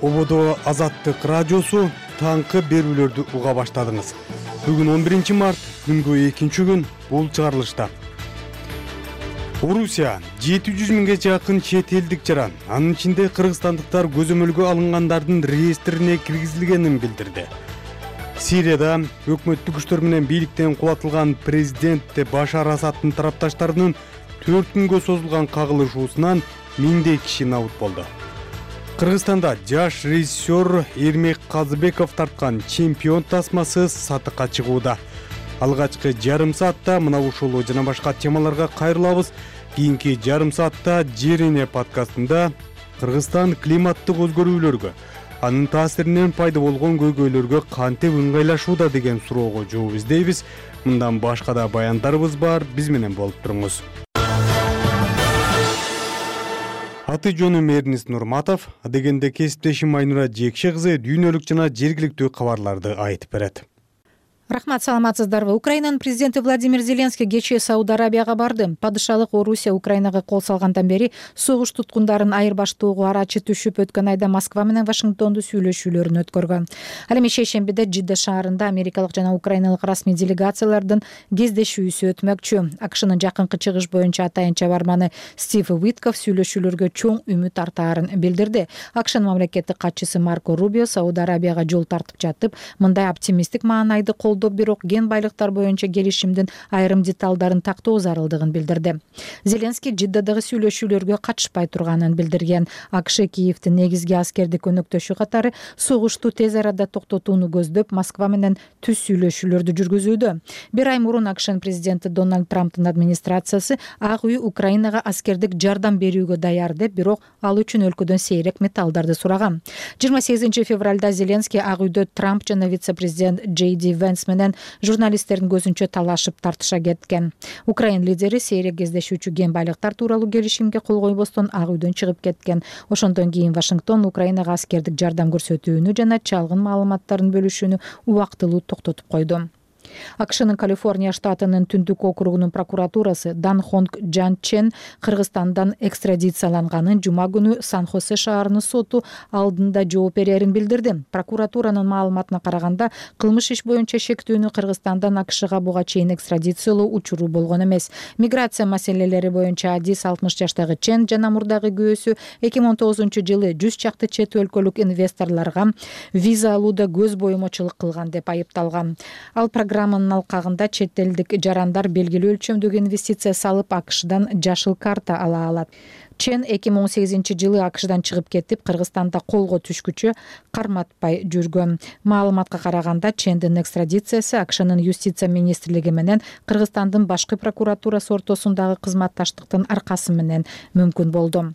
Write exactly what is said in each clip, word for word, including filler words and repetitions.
Ободо Азаттык радиосу таңкы берүүлөрдү уга баштадыңыз. Бүгүн он биринчи март, күнгө экинчи күн, бул чыгарылышта. Орусия жети жүз миңге жакын чет элдик жаран, анын ичинде кыргызстандыктар көзөмөлгө алынгандардын реестрине киргизилгенин билдирди. Сирияда өкмөттүк күчтөр менен бийликтен кулатылган президент Башар Асаддын тарапташтарынын төрт күнгө созулган кагылышуусунан миңдей киши набыт болду. Кыргызстанда жаш режиссер Эрмек Казыбеков тарткан чемпион тасмасы сатыкка чыгууда. Алгачкы жарым саатта мына ушул жана башка темаларга кайрылабыз. Кийинки жарым саатта Жерине подкастында Кыргызстан климаттык өзгөрүүлөргө, анын таасиринен пайда болгон көйгөйлөргө кантип ыңгайлашууда деген суроого жооп издейбиз. Мындан башка да баяндарыбыз бар, биз менен болуп туруңуз. Аты жөнүм Эрнис Нурматов, адегенде кесиптешим Айнура Жекше кызы дүйнөлүк жана жергиликтүү кабарларды айтып берет. Рахмат, саламатсыздарбы. Украинанын президенти Владимир Зеленский кечээ Сауд Арабияга барды. Падышалык Орусия Украинага кол салгандан бери согуш туткундарын айырбаштоого арачы түшүп, өткөн айда Москва менен Вашингтонду сүйлөшүүлөрүн өткөргөн. Ал эми шейшембиде Жидда шаарында америкалык жана украиналык расмий делегациялардын кездешүүсү өтмөкчү. АКШнын жакынкы чыгыш боюнча атайын чабарманы Стив Уитков сүйлөшүүлөргө чоң үмүт артаарын билдирди. АКШнын мамлекеттик катчысы Марко Рубио Сауд Арабияга жол тартып жатып, мындай оптимисттик маанайды колдоо, бирок ген байлыктар боюнча келишимдин айрым деталдарын тактоо зарылдыгын билдирди. Зеленский Жиддадагы сүйлөшүүлөргө катышпай турганын билдирген. АКШ Киевдин негизги аскердик өнөктөшү катары согушту тез арада токтотууну көздөп, Москва менен түз сүйлөшүүлөрдү жүргүзүүдө. Бир ай мурун АКШнын президенти Дональд Трамптын администрациясы Ак үй Украинага аскердик жардам берүүгө даяр деп, бирок ал үчүн өлкөдөн сейрек металлдарды сураган. жыйырма сегизинчи февралда Зеленский Ак үйдө Трамп жана вице-президент Джей Ди Венс менен журналисттердин көзүнчө талашып тартыша кеткен. Украин лидери сейрек кездешүүчү ген байлыктар тууралуу келишимге кол койбостон Ак үйдөн чыгып кеткен. Ошондон кийин Вашингтон Украинага аскердик жардам көрсөтүүнү жана чалгын маалыматтарын бөлүшүүнү убактылуу токтотуп койду. АКШнын Калифорния штатынын Түндүк округунун прокуратурасы Дан Хонг Джан Чен Кыргызстандан экстрадицияланганын жума күнү Сан-Хосе шаарынын соту алдында жооп берерин билдирди. Прокуратуранын маалыматына караганда, кылмыш иш боюнча шектүүнү Кыргызстандан АКШга буга чейин экстрадициялоо учуру болгон эмес. Миграция маселелери боюнча Адис алтымыш жаштагы Чен жана мурдагы күйөөсү эки миң он тогузунчу жылы жүз чакты чет өлкөлүк инвесторлорго виза алууда көз боюмочулук кылган деп айыпталган. Ал программанын алкагында чет элдик жарандар белгилүү өлчөмдөгү инвестиция салып АКШдан жашыл карта ала алат. Чен эки миң он сегизинчи жылы АКШдан чыгып кетип, Кыргызстанда колго түшкүчө карматпай жүргөн. Маалыматка караганда, Чендин экстрадициясы АКШнын юстиция министрлиги менен Кыргызстандын башкы прокуратурасы ортосундагы кызматташтыктын аркасы менен мүмкүн болду.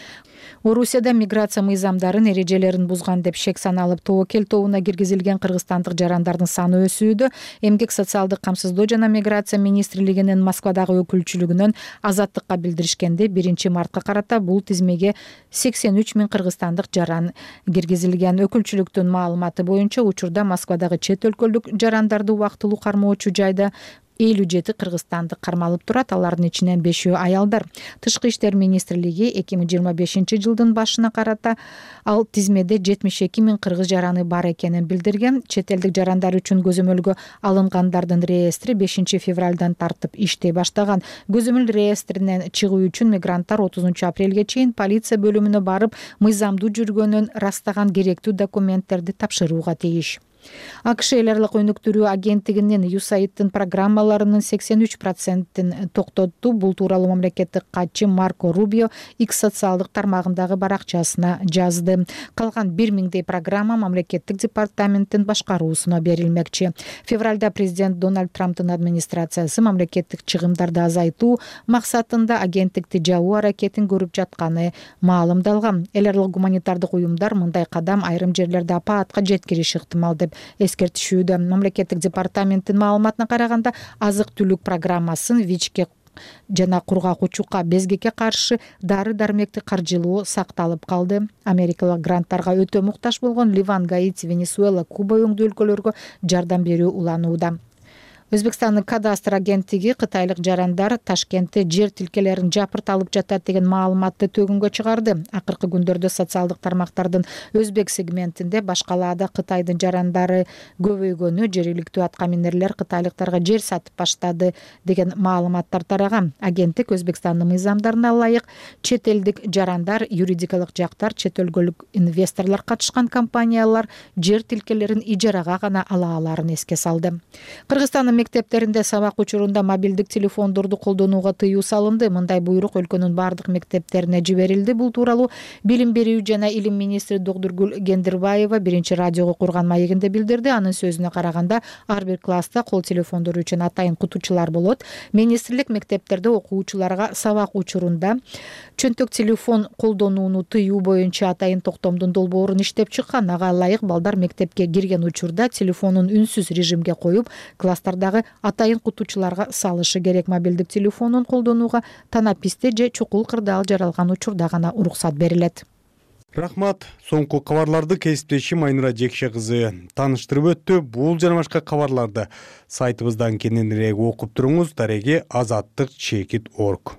Орусияда миграция мыйзамдарын эрежелерин бузган деп шек саналып тобокел тобуна киргизилген кыргызстандык жарандардын саны өсүүдө. Эмгек социалдык камсыздоо жана миграция министрлигинин Москвадагы өкүлчүлүгүнөн Азаттыкка билдиришкенде, биринчи мартка карата бул тизмеге сексен үч миң кыргызстандык жаран киргизилген. Өкүлчүлүктүн маалыматы боюнча, учурда Москвадагы чет өлкөлүк жарандарды убактылуу кармоочу жайда элүү жети кыргызстандык кармалып турат, алардын ичинен бешөө аялдар. Тышкы иштер министрлиги эки миң жыйырма бешинчи жылдын башына карата ал тизмеде жетимиш эки миң кыргыз жараны бар экенин билдирген. Чет элдик жарандар үчүн көзөмөлгө алынгандардын реестри бешинчи февралдан тартып иштей баштаган. Көзөмөл реестринен чыгуу үчүн мигранттар отузунчу апрелге чейин полиция бөлүмүнө барып, мыйзамдуу жүргөнүн растаган керектүү документтерди тапшырууга тийиш. АКШ эл аралык өнүктүрүү агенттигинин юсаидтин программаларынын сексен үч процентин токтотту. Бул тууралуу мамлекеттик катчы Марко Рубио X социалдык тармагындагы баракчасына жазды. Калган бир миңдей программа мамлекеттик департаменттин башкаруусуна берилмекчи. Февралда президент Дональд Трамптын администрациясы мамлекеттик чыгымдарды азайтуу максатында агенттикти жабуу аракетин көрүп жатканы маалымдалган. Эл аралык гуманитардык уюмдар мындай кадам айрым жерлерде апаатка жеткириши ыктымал деп эскертишүүдө. Мамлекеттик департаменттин маалыматына караганда, азык-түлүк программасын ВИЧке жана кургак учукка, безгекке каршы дары-дармекти каржылоо сакталып калды. Америкалык гранттарга өтө муктаж болгон Ливан, Гаити, Венесуэла, Куба өңдүү өлкөлөргө жардам берүү уланууда. Өзбекстандын кадастр агенттиги кытайлык жарандар Ташкентте жер тилкелерин жапырт алып жатат деген маалыматты төгүнгө чыгарды. Акыркы күндөрдө социалдык тармактардын өзбек сегментинде башкалаада Кытайдын жарандары көбөйгөнү, жергиликтүү аткаминерлер кытайлыктарга жер сатып баштады деген маалыматтар тараган. Агенттик Өзбекстандын мыйзамдарына ылайык чет элдик жарандар, юридикалык жактар, чет өлкөлүк инвесторлор катышкан компаниялар жер тилкелерин ижарага гана ала аларын эске салды. Кыргызстандын мектептеринде сабак учурунда мобилдик телефондорду колдонууга тыюу салынды. Мындай буйрук өлкөнүн бардык мектептерине жиберилди. Бул тууралуу Билим берүү жана илим министри Докдургүл Гендирбаева биринчи радиого курган маегинде билдирди. Анын сөзүнө караганда, ар бир класста кол телефондору үчүн атайын кутучулар болот. Министрлик мектептерде окуучуларга сабак учурунда чөнтөк телефон колдонууну тыюу боюнча атайын токтомдун долбоорун иштеп чыккан. Ага ылайык балдар мектепке кирген учурда телефонун үнсүз режимге коюп, класстардагы атайын кутучуларга салышы керек. Мобилдик телефонун колдонууга танаписте же чукул кырдаал жаралган учурда гана уруксат берилет. Рахмат. Соңку кабарларды кесиптешим Айнура Жекше кызы тааныштырып өттү. Бул жана башка кабарларды сайтыбыздан кененирээк окуп туруңуз. Дареги азаттык чекит точка орг.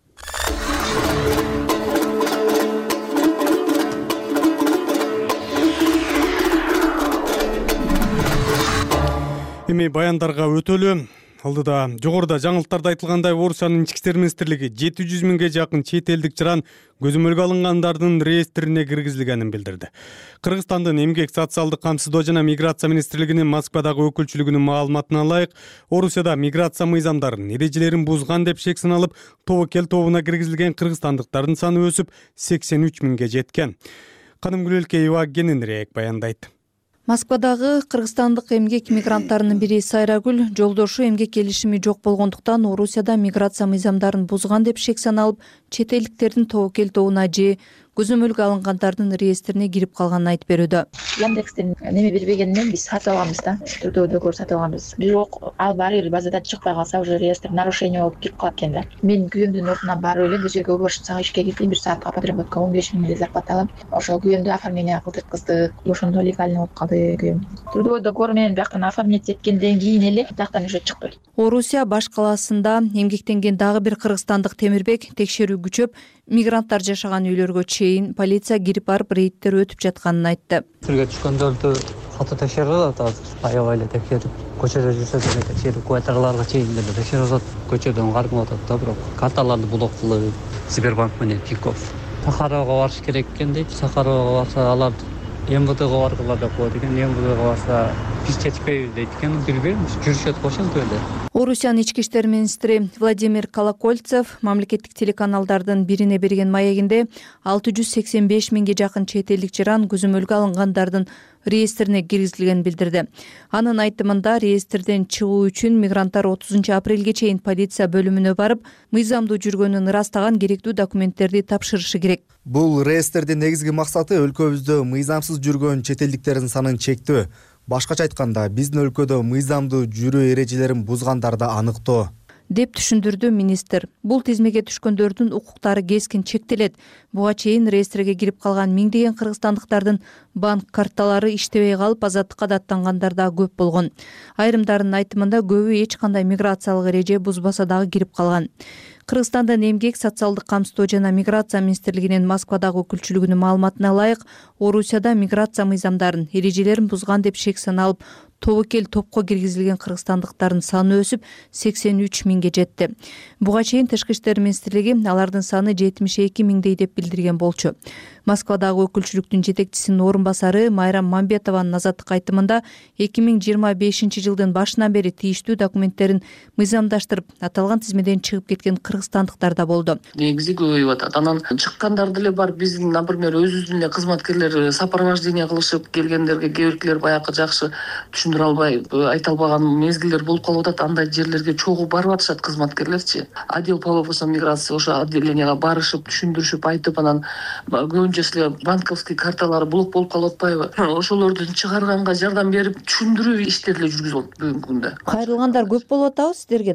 Эми баяндарга өтөлү. Алдыда жогоруда жаңылыктарда айтылгандай, Орусиянын ички иштер министрлиги жети жүз миңге жакын чет элдик жаран көзөмөлгө алынгандардын реестрине киргизилгенин билдирди. Кыргызстандын эмгек, социалдык камсыздоо жана миграция министрлигинин Москвадагы өкүлчүлүгүнүн маалыматына ылайык, Орусияда миграция мыйзамдарын, эрежелерин бузган деп шек саналып, тобокел тобуна киргизилген кыргызстандыктардын саны өсүп сексен үч миңге жеткен. Канымгүл Элкеева кененирээк баяндайт. Москвадагы кыргызстандык эмгек мигранттарынын бири Сайрагүл жолдошу эмгек келишими жок болгондуктан Орусияда миграция мыйзамдарын бузган деп шек саналып, чет элдиктердин тобокел тобуна же көзөмөлгө алынгандардын реестрине кирип калганын айтып берүүдө. Яндекстен неме бербегенден биз сатып алганбыз да, түрдөө договор сатып алганбыз. Бирок ал баары бир базадан чыкпай калса, уже реестр нарушение болуп кирип калат экен да. Мен күйөөмдүн ордуна барып эле бир жерге уборщицага ишке кирдим, бир саатка подработка он беш миң зарплата алам. Ошо күйөөмдү оформление кылдырткыздык, ошондо легально болуп калды күйөөм. Түрдөө договор менен бияктан оформить эткенден кийин эле бияктан уже чыкты. Орусия баш калаасында эмгектенген дагы бир кыргызстандык Темирбек текшерүү күчөп, мигранттар жашаган үйлөргө чейин полиция кирип барып рейдтер өтүп жатканын айтты. Түргө түшкөндөрдү катуу текшерип атат, аябай эле текшерип, көчөдө жүрсө деле текшерип, квартираларга чейин деле текшерип атат, көчөдөн кармап атат да, бирок карталарды блок кылып, Сбербанк менен Тинькофф. Сахаровго барыш керек экен дейт, Сахаровго барса алар эм вэ дëга баргыла деп коет экен, эм вэ дëга барса биз жетпейбиз дейт экен, билбейм, жүрүшөт го ошентип эле. Орусиянын ички иштер министри Владимир Колокольцев мамлекеттик телеканалдардын бирине берген маегинде алты жүз сексен беш миңге жакын чет элдик жаран көзөмөлгө алынгандардын реестрине киргизилгенин билдирди. Анын айтымында реестрден чыгуу үчүн мигранттар отузунчу апрелге чейин полиция бөлүмүнө барып, мыйзамдуу жүргөнүн ырастаган керектүү документтерди тапшырышы керек. Бул реестрдин негизги максаты өлкөбүздө мыйзамсыз жүргөн чет элдиктердин санын чектөө. Башкача айтканда, биздин өлкөдө мыйзамдуу жүрүү эрежелерин бузгандарды аныктоо, деп түшүндүрдү министр. Бул тизмеге түшкөндөрдүн укуктары кескин чектелет. Буга чейин реестриге кирип калган миңдеген кыргызстандыктардын банк карталары иштебей калып, азаттыкка даттангандар да көп болгон. Айрымдарынын айтымында көбү эч кандай миграциялык эреже бузбаса дагы кирип калган. Кыргызстандын эмгек, социалдык камсыздоо жана миграция министрлигинин Москвадагы өкүлчүлүгүнүн маалыматына ылайык, Орусияда миграция мыйзамдарын, эрежелерин бузган деп шек саналып, тобокел топко киргизилген кыргызстандыктардын саны өсүп сексен үч миңге жетти. Буга чейин Тышкы иштер министрлиги алардын саны жетимиш эки миңдей деп билдирген болчу. Москвадагы өкүлчүлүктүн жетекчисинин орун басары Майрам Мамбетованын азаттык айтымында эки миң жыйырма бешинчи жылдын башынан бери тийиштүү документтерин мыйзамдаштырып, аталган тизмеден чыгып кеткен кыргызстандыктар да болду. Негизи көбөйүп атат. Анан чыккандар деле бар. Биздин, например, өзүбүздүн эле кызматкерлер сопровождение кылышып келгендерге кээ биркилер баягы жакшы түшүндүрө албай, айта албаган мезгилдер болуп калып атат. Андай жерлерге чогуу барып атышат кызматкерлерчи. Отдел по вопросам миграции ошо отделенияга барышып, түшүндүрүшүп, айтып, анан көбүнчөсү банковский карталары блок болуп калып атпайбы? Ошолорду чыгарганга жардам берип, түшүндүрүү иштери эле жүргүзүлөт бүгүнкү күндө. Кайрылгандар көп болуп атабы сиздерге дагы?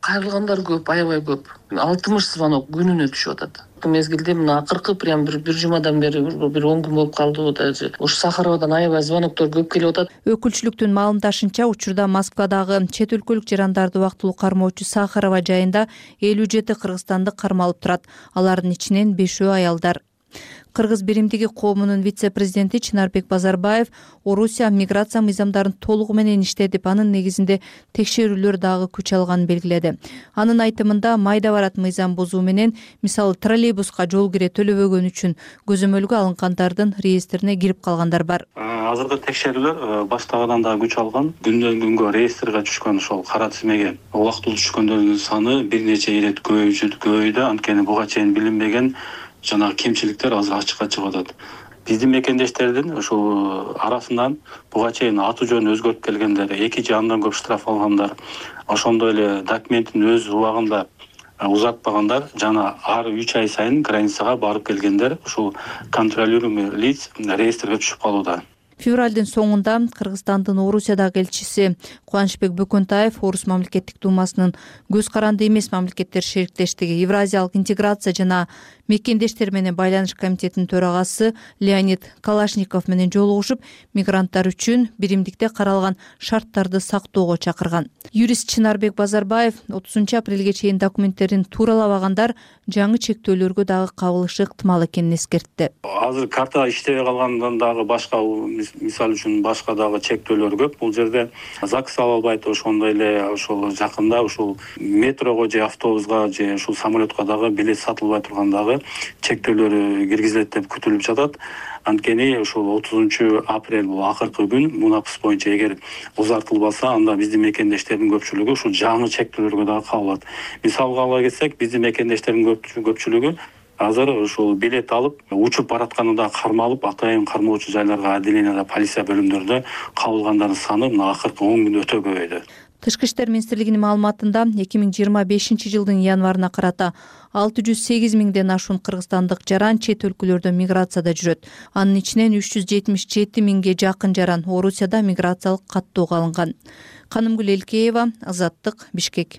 кайрылгандар көп, аябай көп. алтымыш звонок күнүнө түшүп атат. Мезгилде мына акыркы прям бир бир жумадан бери бир он күн болуп калды. Даже ушу Сахаровадан аябай звоноктор көп келип атат. Өкүлчүлүктүн маалымдашынча, учурда Москвадагы чет өлкөлүк жарандарды убактылуу кармоочу Сахарова жайында элүү жети кыргызстандык кармалып турат. Алардын ичинен бешөө аялдар. Кыргыз биримдиги коомунун вице-президенти Чынарбек Базарбаев Орусия миграция мыйзамдарын толугу менен иштетип, анын негизинде текшерүүлөр дагы күч алганын белгиледи. Анын айтымында майда барат мыйзам бузуу менен, мисалы троллейбуска жол кире төлөбөгөн үчүн көзөмөлгө алынгандардын реестрине кирип калгандар бар. Азыркы текшерүүлөр баштагыдан дагы күч алган. Күндөн күнгө реестрге түшкөн ошол кара тизмеге убактылуу түшкөндөрдүн саны бир нече ирет көбөйдү. Анткени буга чейин билинбеген жана кемчиликтер азыр ачыкка чыгып атат. Биздин мекендештердин ошол арасынан буга чейин аты жөнүн өзгөртүп келгендер, эки же андан көп штраф алгандар, ошондой эле документин өз убагында узатпагандар жана ар үч ай сайын границага барып келгендер ушул контролируемый лиц реестрге түшүп калууда. Февралдын соңунда Кыргызстандын Орусиядагы элчиси Кубанычбек Бөкөнтаев Орус мамлекеттик думасынын көз каранды эмес мамлекеттер шериктештиги, Евразиялык интеграция жана мекендештер менен байланыш комитетинин төрагасы Леонид Калашников менен жолугушуп, мигранттар үчүн биримдикте каралган шарттарды сактоого чакырган. Юрист Чынарбек Базарбаев отузунчу апрелге чейин документтерин тууралабагандар жаңы чектөөлөргө дагы кабылышы ыктымал экенин эскертти. Азыр карта иштебей калгандан дагы башка, мисалы үчүн башка дагы чектөөлөр көп. Бул жерде ЗАГС ала албайт, ошондой эле ошол жакында ушул метрого же автобуска же ушул самолетко дагы билет сатылбай турган дагы чектөөлөр киргизилет деп күтүлүп жатат. Анткени ушул отузунчу апрель бул акыркы күн. Мунапс боюнча эгер узартылбаса, анда биздин мекендештердин көпчүлүгү ушул жаңы чектөөлөргө дагы кабылат. Мисалга ала кетсек, биздин мекендештердин көпчүлүгү азыр ушул билет алып, учуп баратканында кармалып, атайын кармоочу жайларга отделенияда, полиция бөлүмдөрүндө кабылгандардын саны мына акыркы он күн өтө көбөйдү. Тышкы иштер министрлигинин маалыматында эки миң жыйырма бешинчи жылдын январына карата алты жүз сегиз миңден ашуун кыргызстандык жаран чет өлкөлөрдө миграцияда жүрөт. Анын ичинен үч жүз жетимиш жети миңге жакын жаран Орусияда миграциялык каттоого алынган. Канымгүл Элкеева, Азаттык, Бишкек.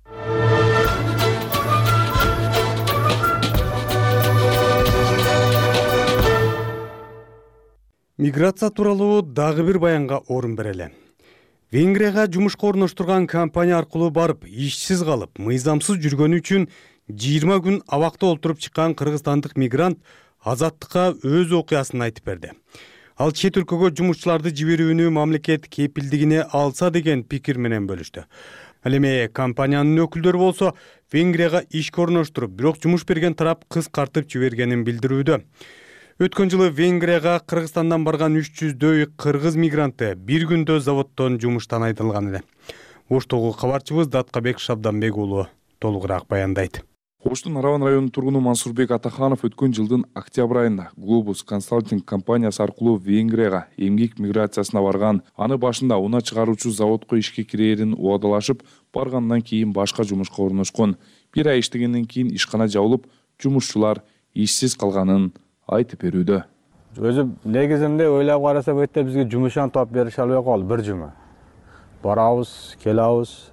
Миграция тууралуу дагы бир баянга орун берели. Венгрияга жумушка орноштурган компания аркылуу барып, ишсиз калып, мыйзамсыз жүргөнү үчүн жыйырма күн абакта олтуруп чыккан кыргызстандык мигрант Азаттыкка өз окуясын айтып берди. Ал чет өлкөгө жумушчуларды жиберүүнү мамлекет кепилдигине алса деген пикир менен бөлүштү. Ал эми компаниянын өкүлдөрү болсо Венгрияга ишке орноштуруп, бирок жумуш берген тарап кыскартып жибергенин билдирүүдө. Өткөн жылы Венгрияга Кыргызстандан барган үч жүздөй кыргыз мигранты бир күндө заводдон жумуштан айдылган эле. Оштогу кабарчыбыз Даткабек Шабданбек уулу толугураак баяндайт. Оштун Араван районунун тургуну Мансурбек Атаханов өткөн жылдын октябрь айында Globus Consulting компаниясы аркылуу Венгрияга эмгек миграциясына барган. Аны башында уна чыгаруучу заводко ишке кирээрин убадалашып, баргандан кийин башка жумушка орношкон. Бир ай иштегенден кийин ишкана жабылып, жумушчулар ишсиз калганын айтып берүүдө. Өзү негизинде ойлоп карасак, өтө бизге жумушан топ берише албай калды бир жума. Барабыз, келабыз.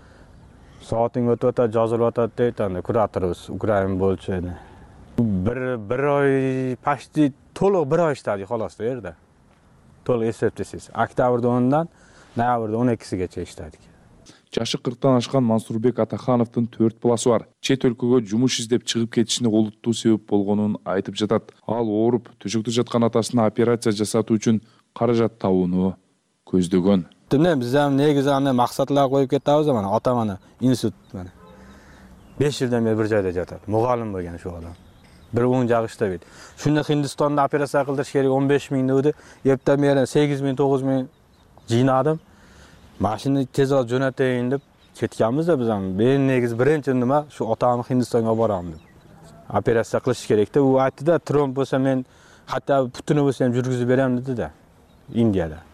Саатың өтүп атат, жазылып атат дейт, анда кураторубуз, Украин болчу эне. Бир бир ай почти толук бир ай иштедик халас да жерде. Толук эсептесиз. Октябрда ондан ноябрда он экисигече иштедик. Жашы кырктан ашкан Мансурбек Атахановдун төрт баласы бар. Чет өлкөгө жумуш издеп чыгып кетишине олуттуу себеп болгонун айтып жатат. Ал ооруп, төшөктө жаткан атасына операция жасатуу үчүн каражат табууну көздөгөн. Түнө биз ham негизи аны максатлар коюп кетебиз, мана атам аны институт мана беш жылдан бери бир жайда жатат. Мугалим болгон ошол адам. Бир он жак иштебейт. Шундый Хиндистанда операция кылдырыш керек он беш миң деді. Эптен бери сегиз миң тогуз миң жыйнадым. Машина тез алып жөнөтөйүн деп кеткенбиз да биз аны. Мен негизи биринчи неме шу атамды Хиндистанга барам деп. Операция кылыш керек деп. У айтты да, тромб болсо мен хатта путуну болсо ham жүргүзүп берем деди да. Индияда.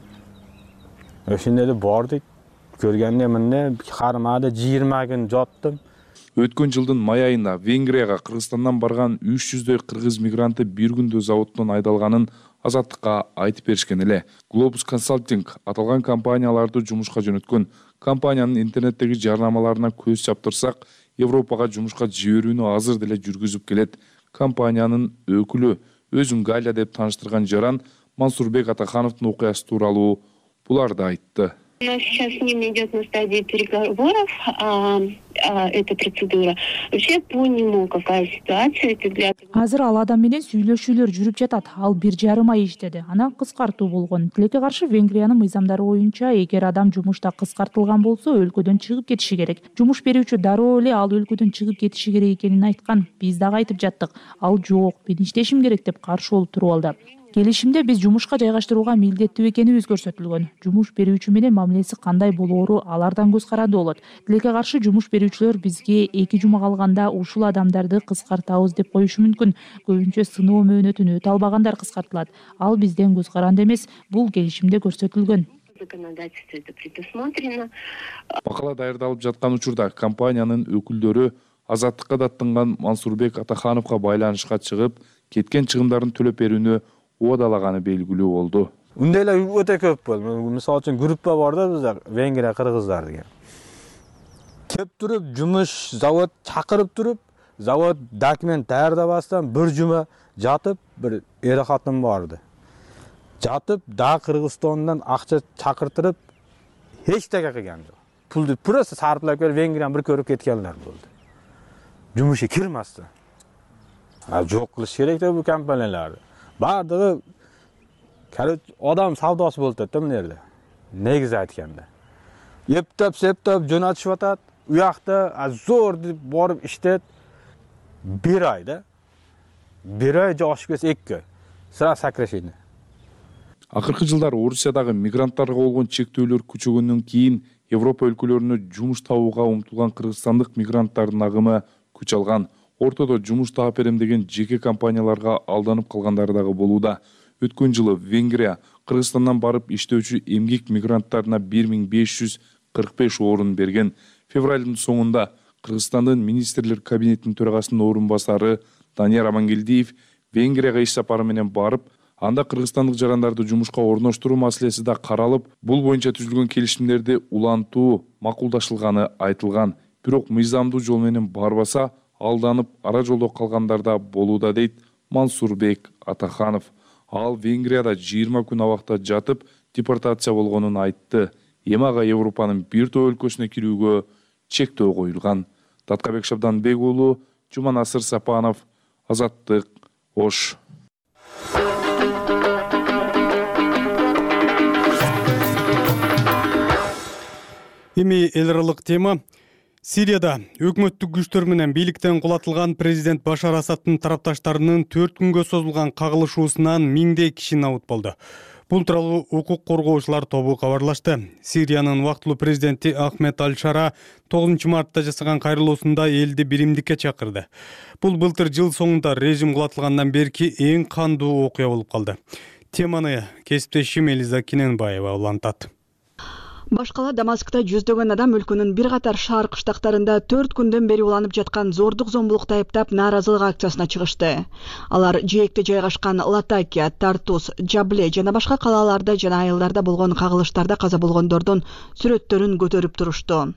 Ошондо бардык. Көргөндө эмне кармады, жыйырма күн жаттым. Өткөн жылдын май айында Венгрияга Кыргызстандан барган үч жүздөй кыргыз мигранты бир күндө заводдон айдалганын Азаттыкка айтып беришкен эле. Globus Consulting аталган компанияларды жумушка жөнөткөн. Компаниянын интернеттеги жарнамаларына көз чаптырсак, Европага жумушка жиберүүнү азыр деле жүргүзүп келет. Компаниянын өкүлү өзүн Галя деп тааныштырган жаран Мансурбек Атахановдун окуясы тууралуу буларды айтты. У нас сейчас с ним идет на стадии переговоров а, а, эта процедура. Вообще по нему какая ситуация? Это для... Азыр ал адам менен сүйлөшүүлөр жүрүп жатат. Ал бир жарым ай иштеди. Анан кыскартуу болгон. Тилекке каршы Венгриянын мыйзамдары боюнча, эгер адам жумушта кыскартылган болсо, өлкөдөн чыгып кетиши керек. Жумуш берүүчү дароо эле ал өлкөдөн чыгып кетиши керек экенин айткан. Биз дагы айтып жаттык. Ал жок, мен иштешим керек деп каршы болуп туруп алды. Келишимде биз жумушка жайгаштырууга милдеттүү экенибиз көрсөтүлгөн. Жумуш берүүчү менен мамилеси кандай болоору алардан көз карандуу болот. Тилекке каршы жумуш берүүчүлөр бизге эки жума калганда ушул адамдарды кыскартабыз деп коюшу мүмкүн. Көбүнчө сыноо мөөнөтүн өтө албагандар кыскартылат. Ал бизден көз каранды эмес, бул келишимде көрсөтүлгөн. Макала даярдалып жаткан учурда компаниянын өкүлдөрү Азаттыкка даттанган Мансурбек Атахановго байланышка чыгып, кеткен чыгымдарын төлөп берүүнү уадалаганы белгилүү болду. Ундайлар өтө көп болду. Мисалы үчүн группа бар да бизде Венгрия кыргыздар деген. Кеп туруп жумуш завод чакырып туруп, завод документ даярдабастан бир жума жатып, бир эр катын барды. Жатып, да Кыргызстандан акча чакыртырып, эч теге кылган жок. Пулду просто сарплап келип Венгрияны бир көрүп кеткенлер болду. Жумушка кирмастан. А жок кылыш керек да бул компанияларды. Бардыгы адам савдосы болуп атат да мына жерде. Негизи айтканда. Эптеп, септеп жөнөтүшүп атат. У жакта зор деп барып иштет. бир айда. бир ай же ашып кетсе эки ай. Сразу сокращение. Акыркы жылдары Орусиядагы мигранттарга болгон чектөөлөр күчөгөндөн кийин Европа өлкөлөрүнө жумуш табууга умтулган кыргызстандык мигранттардын агымы күч алган. Ортодо жумуш таап берем деген жеке компанияларга алданып калгандары дагы болууда. Өткөн жылы Венгрия Кыргызстандан барып иштөөчү эмгек мигранттарына бир миң беш жүз кырк беш орун берген. Февралдын соңунда Кыргызстандын министрлер кабинетинин төрагасынын орун басары Данияр Амангелдиев Венгрияга иш сапары менен барып, анда кыргызстандык жарандарды жумушка орноштуруу маселеси да каралып, бул боюнча түзүлгөн келишимдерди улантуу макулдашылганы айтылган. Бирок мыйзамдуу жол менен барбаса, алданып ара жолдо калгандар да болууда дейт Мансурбек Атаханов. Ал Венгрияда жыйырма күн абакта жатып, депортация болгонун айтты. Эми ага Европанын бир топ өлкөсүнө кирүүгө чектөө коюлган. Таткабек Шабданбек уулу, Жуманасыр Сапанов, Азаттык, Ош. Эми эл аралык тема. Сирияда өкмөттүк күчтөр менен бийликтен кулатылган президент Башар Асадтын тарапташтарынын төрт күнгө созулган кагылышуусунан миңдей киши набут болду. Бул тууралуу укук коргоочулар тобу кабарлашты. Сириянын убактылуу президенти Ахмед Аль-Шара тогузунчу мартта жасаган кайрылуусунда элди биримдикке чакырды. Бул былтыр жыл соңунда режим кулатылгандан берки эң кандуу окуя болуп калды. Теманы кесиптешим Элиза Киненбаева улантат. Башкала Дамаскта жүздөгөн адам өлкөнүн бир катар шаар кыштактарында төрт күндөн бери уланып жаткан зордук зомбулукта айыптап нааразылык акциясына чыгышты. Алар жээкте жайгашкан Латакия, Тартус, Джабле жана башка калааларда жана айылдарда болгон кагылыштарда каза болгондордун сүрөттөрүн көтөрүп турушту.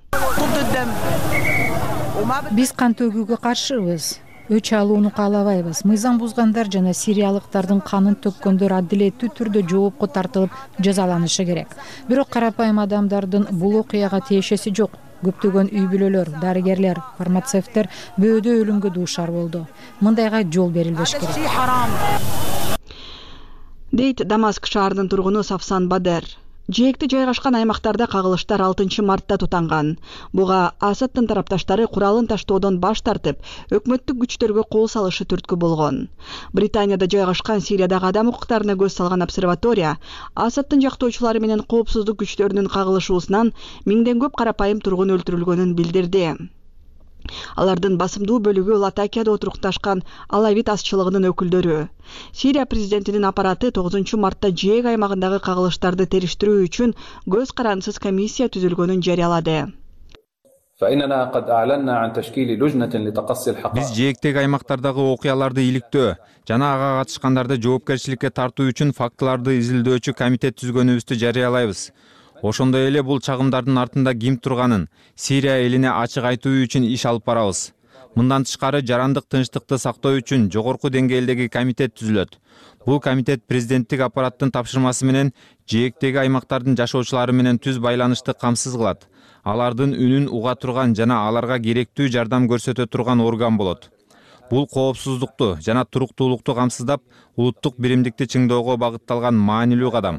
Биз кан төгүүгө каршыбыз. Өч алууну каалабайбыз. Мыйзам бузгандар жана сириялыктардын канын төккөндөр адилеттүү түрдө жоопко тартылып жазаланышы керек. Бирок карапайым адамдардын бул окуяга тиешеси жок. Көптөгөн үй бүлөлөр, дарыгерлер, фармацевттер бөөдө өлүмгө дуушар болду. Мындайга жол берилбеш керек. Дейт Дамаск шаарынын тургуну Сафсан Бадер. Жээкте жайгашкан аймактарда кагылыштар алтынчы мартта тутанган. Буга Асадтын тарапташтары куралын таштоодон баш тартып, өкмөттүк күчтөргө кол салышы түрткү болгон. Британияда жайгашкан Сириядагы адам укуктарына көз салган обсерватория Асадтын жактоочулары менен коопсуздук күчтөрүнүн кагылышуусунан миңден көп карапайым тургун өлтүрүлгөнүн билдирди. Алардын басымдуу бөлүгү Латакияда отурукташкан алавит азчылыгынын өкүлдөрү. Сирия президентинин аппараты тогузунчу мартта жээг аймагындагы кагылыштарды териштирүү үчүн көз карандысыз комиссия түзүлгөнүн жарыялады. Биз жээктеги аймактардагы окуяларды иликтөө жана ага катышкандарды жоопкерчиликке тартуу үчүн фактыларды изилдөөчү комитет түзгөнүбүздү жарыялайбыз. Ошондой эле бул чагымдардын артында ким турганын Сирия элине ачык айтуу үчүн иш алып барабыз. Мындан тышкары жарандык тынчтыкты сактоо үчүн жогорку деңгээлдеги комитет түзүлөт. Бул комитет президенттик аппараттын тапшырмасы менен жээктеги аймактардын жашоочулары менен түз байланышты камсыз кылат. Алардын үнүн уга турган жана аларга керектүү жардам көрсөтө турган орган болот. Бул коопсуздукту жана туруктуулукту камсыздап, улуттук биримдикти чыңдоого багытталган маанилүү кадам.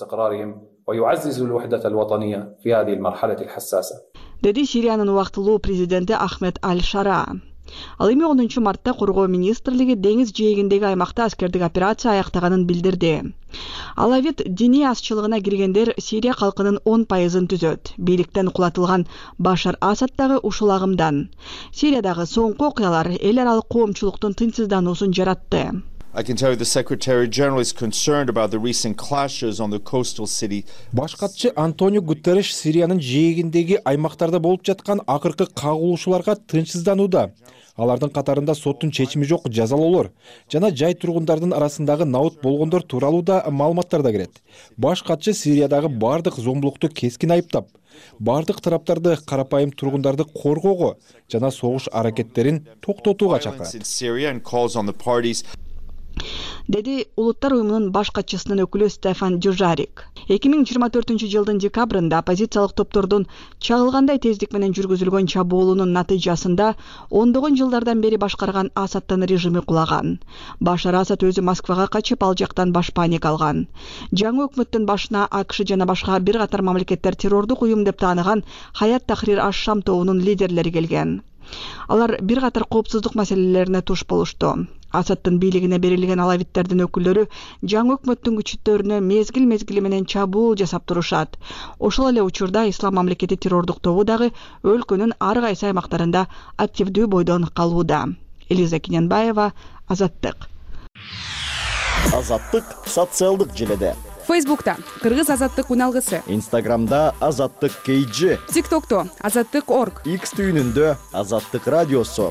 Деди Сириянын убактылуу президенти Ахмед Аль-Шара. Ал эми онунчу мартта Коргоо министрлиги деңиз жээгиндеги аймакта аскердик операция аяктаганын билдирди. Алавит диний азчылыгына киргендер Сирия калкынын он пайызын түзөт. Бийликтен кулатылган Башар Асад дагы ушул агымдан. Сириядагы соңку окуялар эл аралык коомчулуктун тынчсыздануусун жаратты. I can tell you the Secretary General is concerned about the recent clashes on the coastal city. Баш катчы Антонио Гутерреш Сириянын жээгиндеги аймактарда болуп жаткан акыркы кагылышууларга тынчсызданууда. Алардын катарында соттун чечими жок жазалоолор жана жай тургундардын арасындагы наут болгондор тууралуу да маалыматтар да кирет. Баш катчы Сириядагы бардык зомбулукту кескин айыптап, бардык тараптарды карапайым тургундарды коргоого жана согуш аракеттерин токтотууга чакырат. Деди Улуттар уюмунун баш катчысынын өкүлү Стефан Дюжарик. эки миң жыйырма төртүнчү жылдын декабрында оппозициялык топтордун чагылгандай тездик менен жүргүзүлгөн чабуулунун натыйжасында ондогон жылдардан бери башкарган Асадтын режими кулаган. Башар Асад өзү Москвага качып, ал жактан баш паника алган. Жаңы өкмөттүн башына АКШ жана башка бир катар мамлекеттер террордук уюм деп тааныган Хаят Тахрир аш-Шам тобунун лидерлери келген. Алар бир катар коопсуздук маселелерине туш болушту. Асадтын бийлигине берилген алавиттердин өкүлдөрү жаңы өкмөттүн күчтөрүнө мезгил-мезгили менен чабуул жасап турушат. Ошол эле учурда Ислам мамлекети террордук тобу дагы өлкөнүн ар кайсы аймактарында активдүү бойдон калууда. Элиза Киненбаева, Азаттык. Азаттык социалдык желеде. Фейсбукта Кыргыз Азаттык уналгысы. Инстаграмда Азаттык кейджи. ТикТокто Азаттык точка орг. Икс түйүнүндө Азаттык радиосу.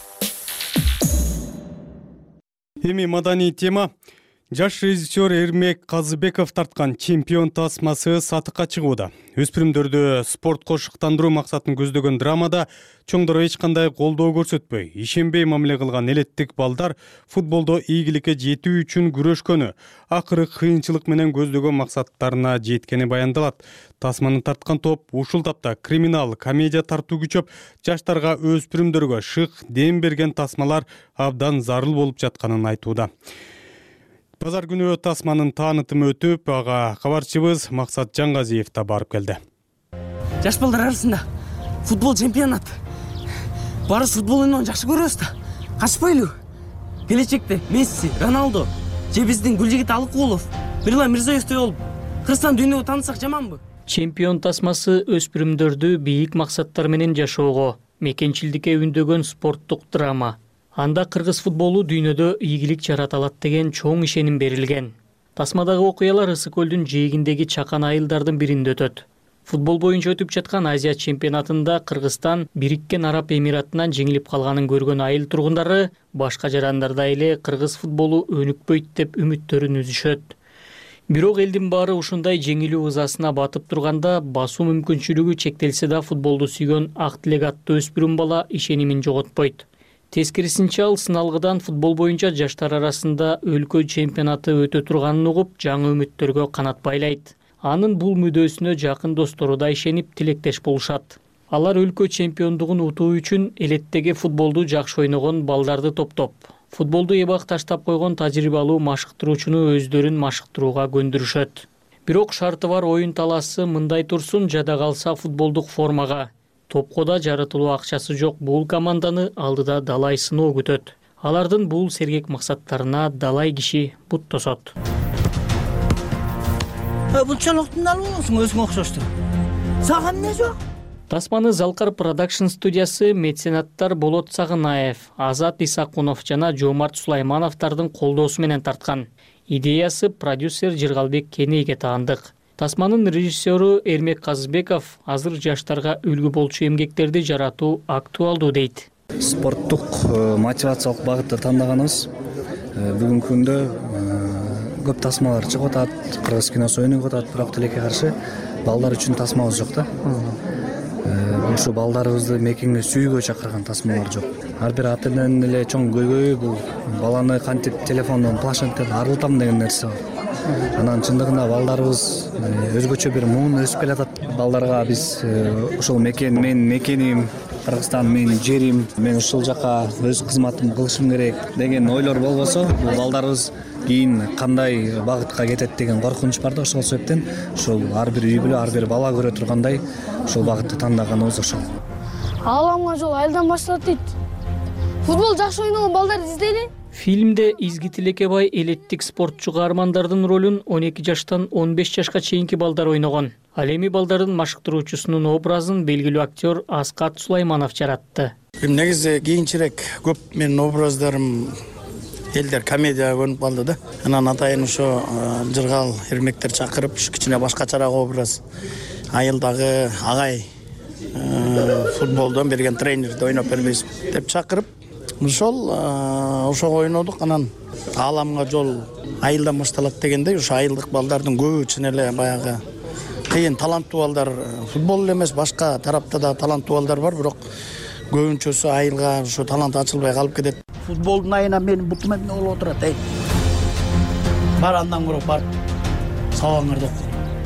Эми маданий тема. Жаш режиссер Эрмек Казыбеков тартқан чемпион тасмасы сатыкка чыгууда. Өспүрүмдөрдү спортко шыктандыруу максатын көздөгөн драмада чоңдор эч кандай колдоо көрсөтпөй, ишенбей мамиле кылган элеттик балдар футболдо ийгиликке жетүү үчүн күрөшкөнү, акыры кыйынчылык менен көздөгөн максаттарына жеткени баяндалат. Тасманы тарткан топ ушул тапта криминал, комедия тартуу күчөп, жаштарга, өспүрүмдөргө шык, дем берген тасмалар абдан зарыл болуп жатканын айтууда. Базар күнү тасманын таанытымы өтүп, ага кабарчыбыз Максат Жаңгазиев да барып келди. Жаш балдар арасында футбол чемпионат. Барыс футбол ойноону жакшы көрөбүз да. Качпайлы. Келечекте Месси, Роналдо, же биздин Гүлжигит Алыкулов, Бирлан Мирзоевдей болуп, Кыргызстан дүйнөгө таанысак жаманбы? Чемпион тасмасы өспүрүмдөрдү бийик максаттар менен жашоого, мекенчилдикке үндөгөн спорттук драма. Анда кыргыз футболу дүйнөдө ийгилик жарата алат деген чоң ишеним берилген. Тасмадагы окуялар Ысык көлдүн жээгиндеги чакан айылдардын биринде өтөт. Футбол боюнча өтүп жаткан Азия чемпионатында Кыргызстан Бириккен Араб Эмиратынан жеңилип калганын көргөн айыл тургундары башка жарандарда эле кыргыз футболу өнүкпөйт деп үмүттөрүн үзүшөт. Бирок элдин баары ушундай жеңилүү ызасына батып турганда басуу мүмкүнчүлүгү чектелсе да футболду сүйгөн ак тилек аттуу өспүрүм бала ишенимин жоготпойт. Тескерисинче ал сыналгыдан футбол боюнча жаштар арасында өлкө чемпионаты өтө турганын угуп, жаңы үмүттөргө канат байлайт. Анын бул мүдөөсүнө жакын достору да ишенип, тилектеш болушат. Алар өлкө чемпиондугун утуу үчүн элеттеги футболду жакшы ойногон балдарды топтоп, футболду эбак таштап койгон тажрыйбалуу машыктыруучуну өздөрүн машыктырууга көндүрүшөт. Бирок шарты бар оюн талаасы мындай турсун, жада калса футболдук формага. Топко да жаратылуу акчасы жок бул команданы алдыда далай сыноо күтөт. Алардын бул сергек максаттарына далай киши бут тосот. Бунчалыктын албайсың, өзүңө окшошту. Сага эмне жок? Тасманы Залкар продакшн студиясы меценаттар Болот Сагынаев, Азат Исакунов жана Жомарт Сулаймановдардын колдоосу менен тарткан. Идеясы продюсер Жыргалбек Кенейге таандык. Тасманын режиссеру Эрмек Казыбеков азыр жаштарга үлгү болчу эмгектерди жаратуу актуалдуу дейт. Спорттук мотивациялык багытты тандаганыбыз бүгүнкү күндө көп тасмалар чыгып атат, кыргыз киносу өнүгүп атат, бирок тилекке каршы балдар үчүн тасмабыз жок да. Ушу балдарыбызды мекеңе сүйүүгө чакырган тасмалар жок. Ар бир ата эненин эле чоң көйгөйү бул баланы кантип телефондон, планшеттен арылтам деген нерсе бар. Анан чындыгында балдарыбыз өзгөчө бир муун өсүп келатат. Балдарга биз ушул мекен, мен мекеним, Кыргызстан менин жерим, мен ушул жака өз кызматымды кылышым керек деген ойлор болбосо, бул балдарыбыз кийин кандай багытка кетет деген коркунуч бар да. Ошол себептен ушул ар бир үй бүлө, ар бир бала көрө тургандай ушул багытты тандаганыбыз ошол. Ааламга жол айылдан башталат дейт. Футбол жакшы ойногон балдарды издейли. Фильмде Изги Тилекке бай элеттик спортчу каармандардын ролун он эки жаштан он беш жашка чейинки балдар ойногон. Ал эми балдардын машыктыруучусунун образын белгилүү актер Аскат Сулайманов жаратты. Негизи кийинчерээк көп менин образдарым элдер комедия көрүнүп калды да. Анан атайын ошо жыргал эрмектер чакырып, ушу кичине башкачараак образ айылдагы агай футболдон берген тренерди ойноп бербейсиз деп чакырып, ошол ошого ойнодук. Анан ааламга жол айылдан башталат дегендей, ошо айылдык балдардын көбү чын эле баягы кыйын таланттуу балдар, футбол эле эмес, башка тарапта да таланттуу балдар бар, бирок көбүнчөсү айылга ошо талант ачылбай калып кетет. Футболдун айына менин бутум эмне болуп отурат, эй. Бар андан көрө бар. Сабаңарды оку.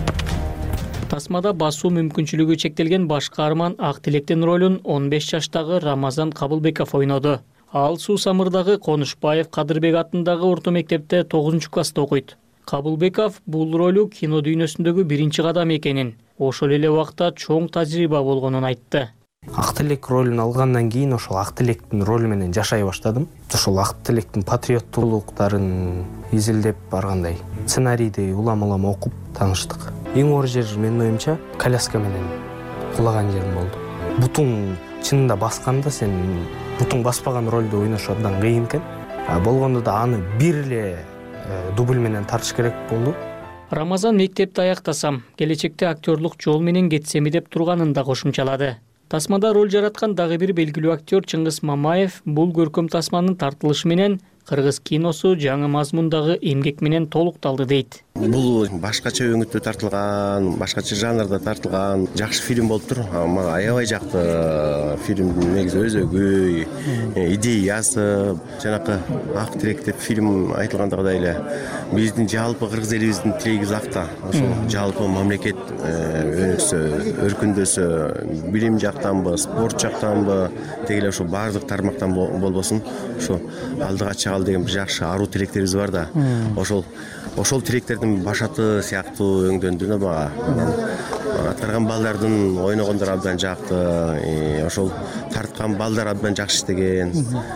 Тасмада басуу мүмкүнчүлүгү чектелген баш каарман Ак Тилектин ролун он беш жаштагы Рамазан Кабылбеков ойноду. Ал Суу Самырдагы Конушбаев Кадырбек атындагы орто мектепте тогузунчу класста окуйт. Кабылбеков бул ролу кино дүйнөсүндөгү биринчи кадам экенин, ошол эле убакта чоң тажрыйба болгонун айтты. Ак Тилек ролун алгандан кийин ошол Ак Тилектин ролу менен жашай баштадым. Ошол Ак Тилектин патриоттуулуктарын изилдеп баргандай сценарийди улам-улам окуп тааныштык. Эң оор жер менин оюмча коляска менен кулаган жерим болду. Бутуң чынында басканда сен бутуң баспаган ролду ойнош абдан кыйын экен. Болгондо да аны бир эле дубль менен тартыш керек болду. Рамазан мектепти аяктасам, келечекте актерлук жол менен кетсеми деп турганын да кошумчалады. Тасмада роль жараткан дагы бир белгилүү актер Чыңгыз Мамаев бул көркөм тасманын тартылышы менен кыргыз киносу жаңы мазмундагы эмгек менен толукталды дейт. Бул башкача өңүттө тартылган, башкача жанрда тартылган жакшы фильм болуптур. Мага аябай жакты. Фильмдин негизи өзөгү, идеясы, жанакы Ак Тилек деп фильм айтылгандагыдай эле биздин жалпы кыргыз элибиздин тилегибиз акта. Ошол жалпы мамлекет өнүксө, өркүндөсө, билим жактанбы, спорт жактанбы, деги эле ошо баардык тармактан болбосун, ошо алдыга чыгалы деген бир жакшы аруу тилектерибиз бар да. Ошол ошол тилектердин башаты сыяктуу өңдөндү да мага. Аткарган балдардын ойногондору абдан жакты, ошол тарткан балдар абдан жакшы иштеген.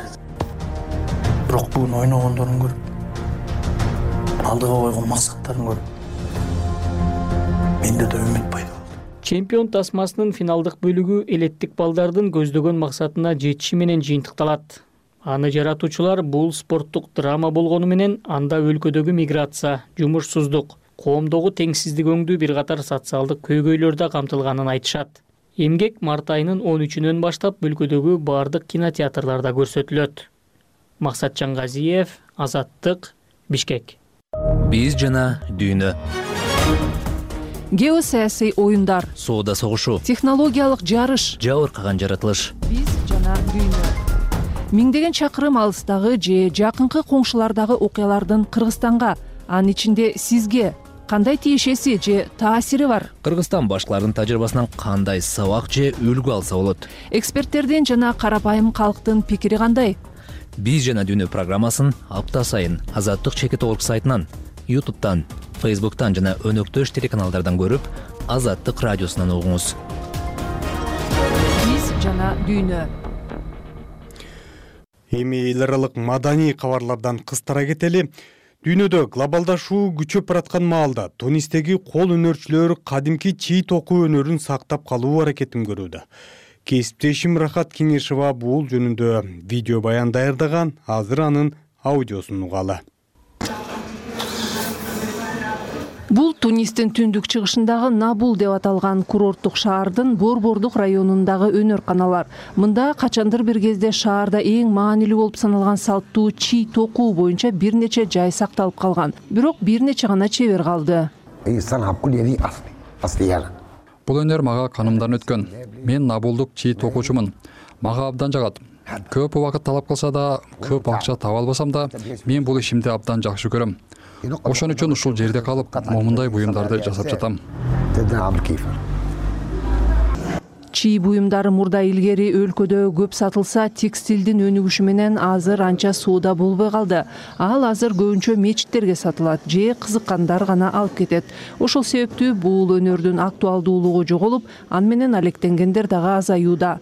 Бирок бүгүн ойногондорун көрүп, алдыга койгон максаттарын көрүп, менде да үмүт пайда болду. Чемпион тасмасынын финалдык бөлүгү элеттик балдардын көздөгөн максатына жетиши менен жыйынтыкталат. Аны жаратуучулар бул спорттук драма болгону менен анда өлкөдөгү миграция, жумушсуздук, коомдогу теңсиздик өңдүү бир катар социалдык көйгөйлөр да камтылганын айтышат. Эмгек март айынын он үчүнөн баштап өлкөдөгү баардык кинотеатрларда көрсөтүлөт. Максат Жаңгазиев, Азаттык, Бишкек. Биз жана дүйнө. Геосаясий оюндар, соода согушу, технологиялык жарыш, жабыркаган жаратылыш. Биз жана дүйнө. Миңдеген чакырым алыстагы же жакынкы коңшулардагы окуялардын Кыргызстанга, анын ичинде сизге кандай тиешеси же таасири бар? Кыргызстан башкаларынын тажрыйбасынан кандай сабак же үлгү алса болот? Эксперттердин жана карапайым калктын пикири кандай? Биз жана дүйнө программасын апта сайын Азаттык чекит орг сайтынан, ютубтан, фейсбуктан жана өнөктөш телеканалдардан көрүп, Азаттык радиосунан угуңуз. Биз жана дүйнө. Эми эл аралык маданий кабарлардан кыстара кетели. Дүйнөдө глобалдашуу күчөп бараткан маалда Тунистеги кол өнөрчүлөр кадимки чий токуу өнөрүн сактап калуу аракетин көрүүдө. Кесиптешим Рахат Кеңешова бул жөнүндө видео баян даярдаган, азыр анын аудиосун угалы. Бул Тунистин түндүк чыгышындагы Набул деп аталган курорттук шаардын Борбордук районундагы өнөр-каналар. Мында качандыр бир кезде шаарда эң маанилүү болуп саналган салттуу чий токуу боюнча бир нече жай сакталып калган. Бирок бир нече гана чебер калды. Бул өнөр мага канымдан өткөн. Мен Набулдук чий токуучумун. Мага абдан жагат. Көп убакыт талап кылса да, көп акча таба албасам да, мен бул ишимди абдан жакшы көрөм. Ошон үчүн ушул жерде калып, момундай буюмдарды жасап жатам. Чий буюмдары мурда илгери өлкөдө көп сатылса, текстилдин өнүгүшү менен азыр анча сууда болбой калды. Ал азыр көбүнчө мечиттерге сатылат, же кызыккандар гана алып кетет. Ошол себептүү бул өнөрдүн актуалдуулугу жоголуп, аны менен алектенгендер дагы азаюуда.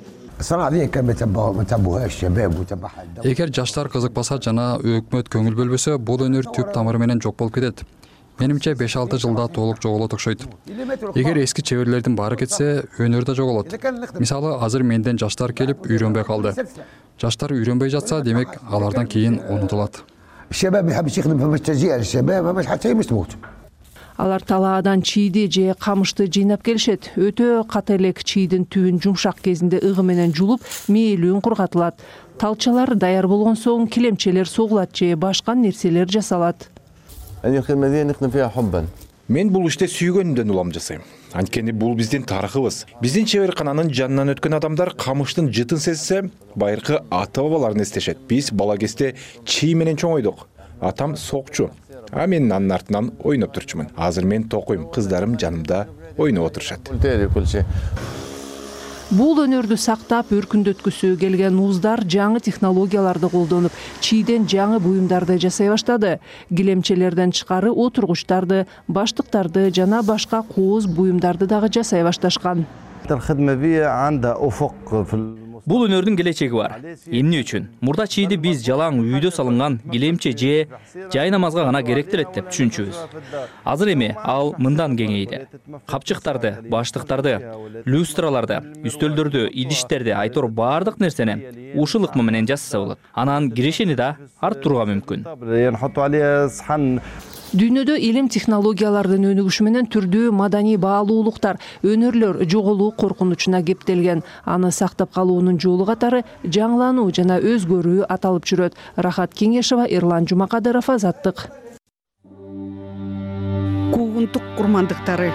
Эгер жаштар кызыкпаса жана өкмөт көңүл бөлбөсө, бул өнөр түп тамыры менен жок болуп кетет. Менимче беш алты жылда толук жоголот окшойт. Эгер эски чеберлердин баары кетсе, өнөр да жоголот. Мисалы, азыр менден жаштар келип үйрөнбөй калды. Жаштар үйрөнбөй жатса, демек алардан кийин унутулат. Алар талаадан чийди же камышты жыйнап келишет. Өтө каты элек чийдин түбүн жумшак кезинде ыгы менен жулуп, мээлүүн кургатылат. Талчалар даяр болгон соң килемчелер согулат же башка нерселер жасалат. Мен бул иште сүйгөнүмдөн улам жасайм. Анткени бул биздин тарыхыбыз. Биздин чеберкананын жанынан өткөн адамдар камыштын жытын сезсе, байыркы ата-бабаларын эстешет. Биз бала кезде чий менен чоңойдук. Атам сокчу. А мен анын артынан ойноп турчумун. Азыр мен токуйм, кыздарым жанымда ойноп отурушат. Бул өнөрдү сактап, өркүндөткүсү келген уздар жаңы технологияларды колдонуп, чийден жаңы буюмдарды жасай баштады. Килемчелерден тышкары отургучтарды, баштыктарды жана башка кооз буюмдарды дагы жасай башташкан. Бул өнөрдүн келечеги бар. Эмне үчүн? Мурда чийди биз жалаң үйдө салынган килемче же жай намазга гана керектелет деп түшүнчүбүз. Азыр эми ал мындан кеңейди. Капчыктарды, баштыктарды, люстраларды, үстөлдөрдү, идиштерди, айтор баардык нерсени ушул ыкма менен жасаса болот. Анан кирешени да арттырууга мүмкүн. Дүйнөдө илим технологиялардын өнүгүшү менен түрдүү маданий баалуулуктар, өнөрлөр жоголуу коркунучуна кептелген. Аны сактап калуунун жолу катары жаңылануу жана өзгөрүү аталып жүрөт. Рахат Кеңешева, Эрлан Жумакадыров, Азаттык. Куугунтук курмандыктары.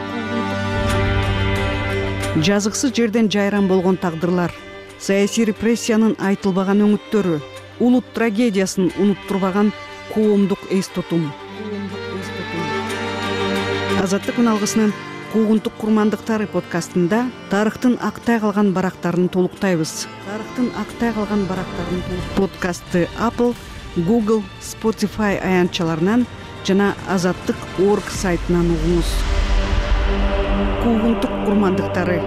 Жазыксыз жерден жайран болгон тагдырлар, саясий репрессиянын айтылбаган өңүттөрү, улут трагедиясын унуттурбаган коомдук эс тутум. Азаттык үналгысынын Куугунтук курмандыктары подкастында тарыхтын актай калган барактарын толуктайбыз. Тарыхтын актай калган барактарын подкастты Apple, Google, Spotify аянтчаларынан жана азаттык точка орг сайтынан угуңуз. Куугунтук курмандыктары.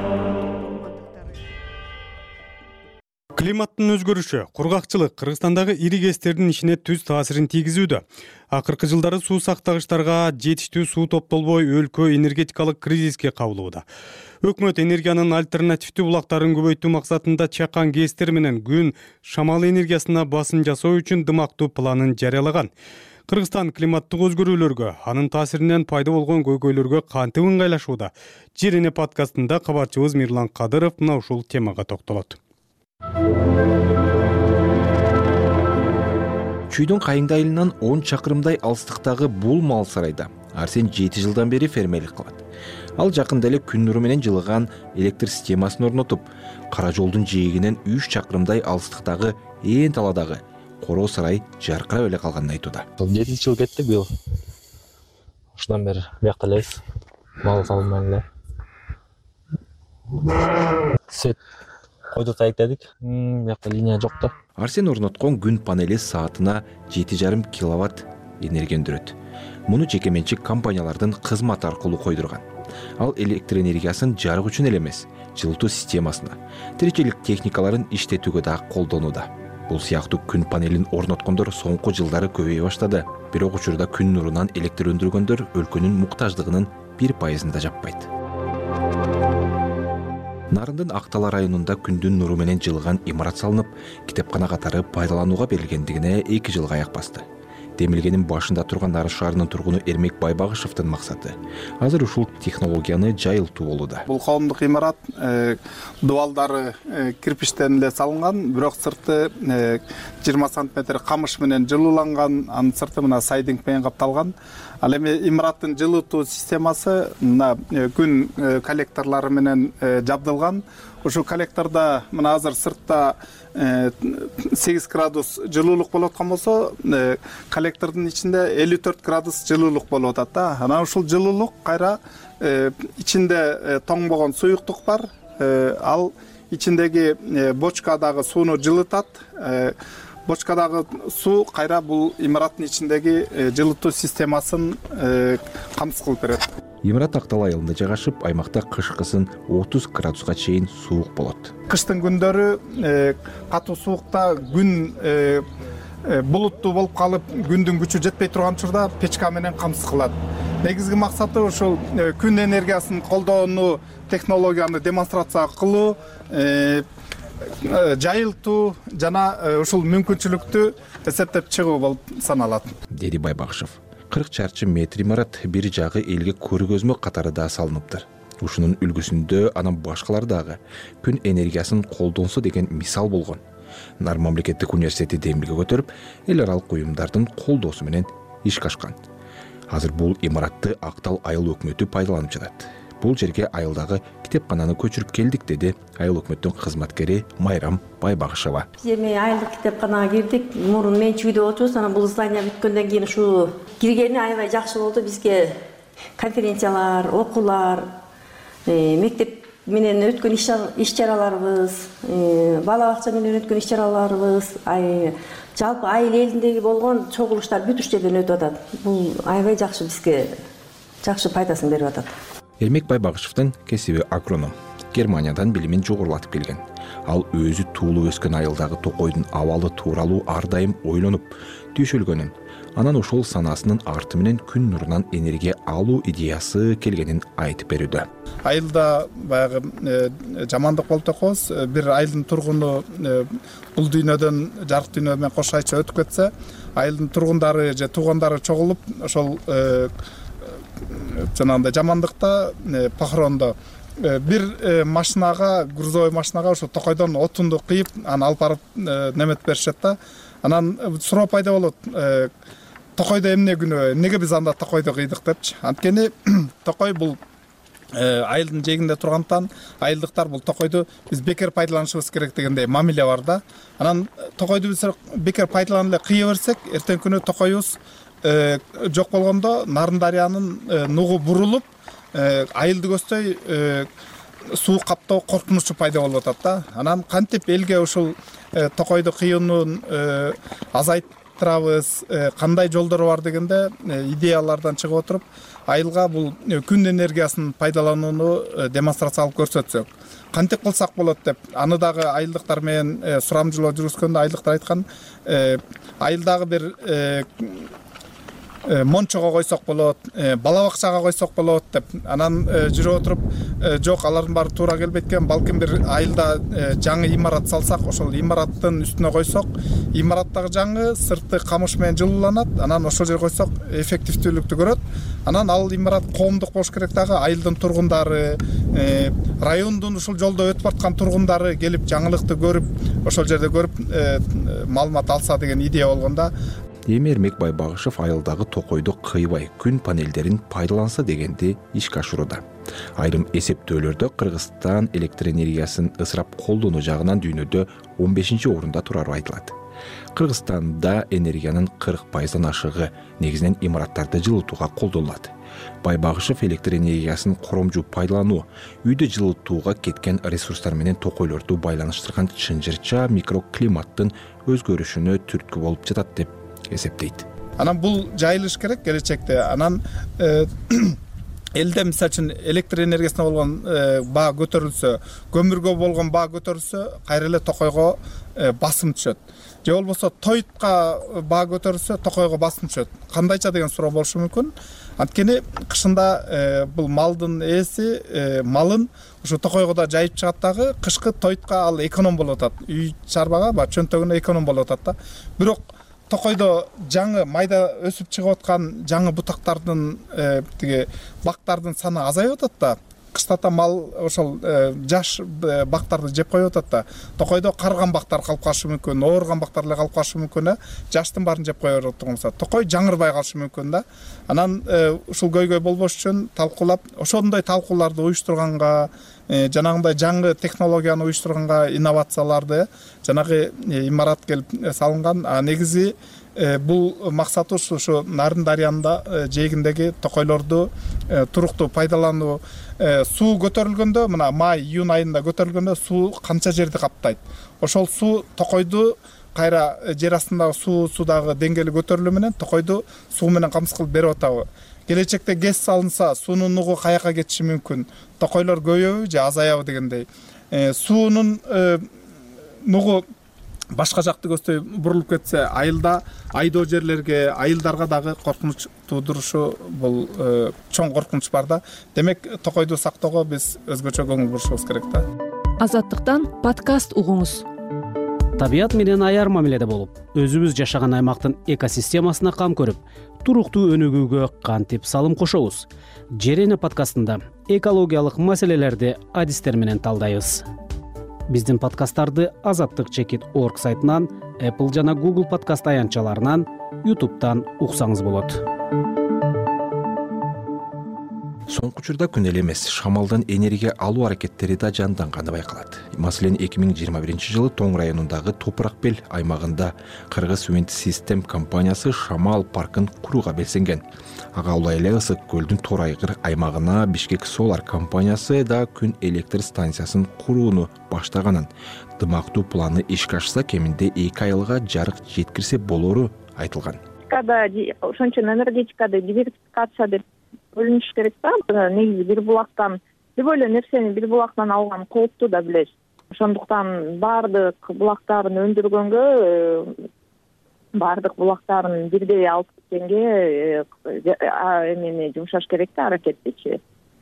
Климаттын өзгөрүшү, кургакчылык Кыргызстандагы ири кестердин ишине түз таасирин тийгизүүдө. Акыркы жылдары суу сактагычтарга жетиштүү суу топтолбой өлкө энергетикалык кризиске кабылууда. Өкмөт энергиянын альтернативдүү булактарын көбөйтүү максатында чакан кестер менен күн, шамал энергиясына басым жасоо үчүн дымактуу планын жарыялаган. Кыргызстан климаттык өзгөрүүлөргө, анын таасиринен пайда болгон көйгөйлөргө кантип ыңгайлашууда? Жерине подкастында кабарчыбыз Мирлан Кадыров мына ушул темага токтолот. Чүйдүн Кайыңды айылынан он чакырымдай алыстыктагы бул мал сарайда Арсен жети жылдан бери фермерлик кылат. Ал жакында эле күн нуру менен жылыган электр системасын орнотуп, кара жолдун жээгинен үч чакырымдай алыстыктагы ээн таладагы короо сарай жаркырап эле калганын айтууда. жети жыл кетти быйыл. Ушундан бери биякта элебиз. Мал салынмай эле. Свет койдук айктадык. Биякта линия жок да. Арсен орноткон күн панели саатына жети жарым киловатт энергия өндүрөт. Муну жеке менчик компаниялардын кызматы аркылуу койдурган. Ал электр энергиясын жарык үчүн эле эмес, жылытуу системасына, тиричилик техникаларын иштетүүгө да колдонууда. Бул сыяктуу күн панелин орноткондор соңку жылдары көбөйө баштады. Бирок учурда күн нурунан электр өндүргөндөр өлкөнүн муктаждыгынын бир пайызын да жаппайт. Нарындын Актала районунда күндүн нуру менен жылган имарат салынып, китепкана катары пайдаланууга берилгендигине эки жылга аяк басты. демилгенин башында турган Арыс шаарынын тургуну Эрмек Байбагышевдин максаты азыр ушул технологияны жайылтуу болууда. Бул коомдук имарат дубалдары кирпичтен эле салынган, бирок сырты жыйырма сантиметр камыш менен жылууланган, анын сырты мына сайдинг менен капталган. Ал эми имараттын жылытуу системасы мына күн коллекторлору менен жабдылган. Ушул коллекторда мына азыр сыртта сегиз градус жылуулук болуп аткан болсо, коллектордун ичинде элүү төрт градус жылуулук болуп атат да. Анан ушул жылуулук кайра ичинде тоңбогон суюктук бар. Ал ичиндеги бочкадагы сууну жылытат. Бочкадагы суу кайра бул имараттын ичиндеги жылытуу системасын камсыз кылып берет. Имарат Актал айылында жайгашып, аймакта кышкысын отуз градуска чейин суук болот. Кыштын күндөрү катуу суукта күн булуттуу болуп калып, күндүн күчү жетпей турган учурда печка менен камсыз кылат. Негизги максаты ушул күн энергиясын колдоону, технологияны демонстрация кылуу, жайылтуу жана ушул мүмкүнчүлүктү эсептеп чыгуу болуп саналат, деди Байбагышев. кырк чарчы метр имарат бир жагы элге көргөзмө катары да салыныптыр. Ушунун үлгүсүндө анан башкалар дагы күн энергиясын колдонсо деген мисал болгон. Нар мамлекеттик университети демилге көтөрүп, эл аралык уюмдардын колдоосу менен ишке ашкан. Азыр бул имаратты Актал айыл өкмөтү пайдаланып жатат. Бул жерге айылдагы китепкананы көчүрүп келдик, деди айыл өкмөттүн кызматкери Майрам Байбагышева. Эми айылдык китепканага кирдик. Мурун менчи үйдө отурбуз, анан бул здание бүткөндөн кийин ушу киргени аябай жакшы болду. Бизге конференциялар, окуулар, мектеп менен өткөн иш-чараларыбыз, бала бакча менен өткөн иш-чараларыбыз, жалпы айыл элиндеги болгон чогулуштар бүт ушул жерден өтүп атат. Бул аябай жакшы, бизге жакшы пайдасын берип атат. Эрмек Байбагышевдин кесиби агроном. Германиядан билимин жогорулатып келген. Ал өзү туулуп өскөн айылдагы токойдун абалы тууралуу ар дайым ойлонуп, түйшөлгөнүн, анан ошол санасынын арты менен күн нурунан энергия алуу идеясы келгенин айтып берүүдө. Айылда баягы жамандык болуп атабыз. Бир айылдын тургуну бул дүйнөдөн жарык дүйнө менен кош айча өтүп кетсе, айылдын тургундары же туугандары чогулуп, ошол жанагындай жамандыкта, похорондо бир машинага, грузовой машинага ошо токойдон отунду кыйып, аны алып барып неметип беришет да. Анан суроо пайда болот. Токойдо эмне күнөө, эмнеге биз анда токойдо кыйдык депчи. Анткени токой бул айылдын жээгинде тургандыктан, айылдыктар бул токойду биз бекер пайдаланышыбыз керек дегендей мамиле бар да. Анан токойду биз бекер пайдаланып эле кыя берсек, эртең күнү токойубуз жок болгондо Нарын дарыянын нугу бурулуп, айылды көздөй суу каптоо коркунучу пайда болуп атат да. Анан кантип элге ушул токойду кыюунун азайттырабыз, кандай жолдору бар дегенде идеялардан чыгып отуруп, айылга бул күн энергиясын пайдаланууну демонстрациялап көрсөтсөк, кантип кылсак болот деп, аны дагы айылдыктар менен сурамжылоо жүргүзгөндө айылдыктар айткан, айылдагы бир мончого койсок болот, бала бакчага койсок болот деп, анан жүрүп отуруп, жок, алардын баары туура келбейт экен, балким бир айылда жаңы имарат салсак, ошол имараттын үстүнө койсок, имараттагы жаңы сырты камыш менен жылууланат, анан ошол жерге койсок эффективдүүлүктү көрөт. Анан ал имарат коомдук болуш керек дагы, айылдын тургундары, райондун ушул жолдо өтүп аткан тургундары келип жаңылыкты көрүп, ошол жерде көрүп маалымат алса деген идея болгонда. Эми Эрмек Байбагышев айылдагы токойду кыйбай күн панелдерин пайдаланса дегенди ишке ашырууда. Айрым эсептөөлөрдө Кыргызстан электр энергиясын ысырап колдонуу жагынан дүйнөдө он бешинчи орунда турары айтылат. Кыргызстанда энергиянын кырк пайыздан ашыгы негизинен имараттарды жылытууга колдонулат. Байбагышев электр энергиясын коромжу пайдалануу, үйдө жылытууга кеткен ресурстар менен токойлорду байланыштырган чынжырча микроклиматтын өзгөрүшүнө түрткү болуп жатат деп эсептейт. Анан бул жайылыш керек келечекте. Анан элде мисалы үчүн электр энергиясына болгон баа көтөрүлсө, көмүргө болгон баа көтөрүлсө, кайра эле токойго басым түшөт. Же болбосо тойтка баа көтөрүлсө, токойго басым түшөт. Кандайча деген суроо болушу мүмкүн. Анткени кышында бул малдын ээси малын ушу токойго да жайып чыгат дагы, кышкы тойтка ал эконом болуп атат. Үй чарбага ба чөнтөгүнө эконом болуп атат да. Бирок токойдо жаңы майда өсүп чыгып аткан жаңы бутактардын тиги бактардын саны азайып атат да. Кыштата мал ошол жаш бактарды жеп коюп атат да. Токойдо карыган бактар калып калышы мүмкүн, ооруган бактар эле калып калышы мүмкүн. Жаштын баарын жеп кое берип турганса, токой жаңырбай калышы мүмкүн да. Анан ушул көйгөй болбош үчүн талкуулап, ошондой талкууларды уюштурганга, жанагындай жаңы технологияны уюштурганга, инновацияларды жанагы имарат келип салынган. А негизи бул максаты ушу Нарын дарыянда жээгиндеги токойлорду туруктуу пайдалануу. Суу көтөрүлгөндө, мына май, июнь айында көтөрүлгөндө суу канча жерди каптайт. Ошол суу токойду кайра жер астындагы суу судагы деңгээли көтөрүлүү менен токойду суу менен камсыз кылып берип атабы. Келечекте ГЭС салынса, суунун нугу каяка кетиши мүмкүн? Токойлор көбөйөбү же азаябы дегендей. Суунун нугу башка жакты көздөй бурулуп кетсе, айылда айдоо жерлерге, айылдарга дагы коркунуч туудурушу бул чоң коркунуч бар да. Демек, токойду сактоого биз өзгөчө көңүл бурушубуз керек да. Азаттыктан подкаст угуңуз. Табият менен аяр мамиледе болуп, өзүбүз жашаган аймактын экосистемасына кам көрүп, туруктуу өнүгүүгө кантип салым кошобуз? Жерене подкастында экологиялык маселелерди адистер менен талдайбыз. Биздин подкасттарды азаттык чекит точка орг сайтынан, Apple жана Google подкаст аянтчаларынан, YouTube'тан уксаңыз болот. Соңку учурда күн эле эмес, шамалдан энергия алуу аракеттери да жанданганы байкалат. Маселен, эки миң жыйырма биринчи жылы Тоң районундагы Топурак Бел аймагында Кыргыз Wind System компаниясы шамал паркын курууга белсенген. Ага улай эле Ысык көлдүн Тор айгыр аймагына Бишкек Solar компаниясы да күн электр станциясын курууну баштаганын, дымактуу планы ишке ашса кеминде эки айылга жарык жеткирсе болору айтылган. Ошончо энергетикада диверсификация деп бөлүнүш керек да. Негизи бир булактан любой эле нерсени бир булактан алган кооптуу да билесиз. Ошондуктан баардык булактарын өндүргөнгө, баардык булактарын бирдей алып кеткенге эмени жумшаш керек да, аракеттичи.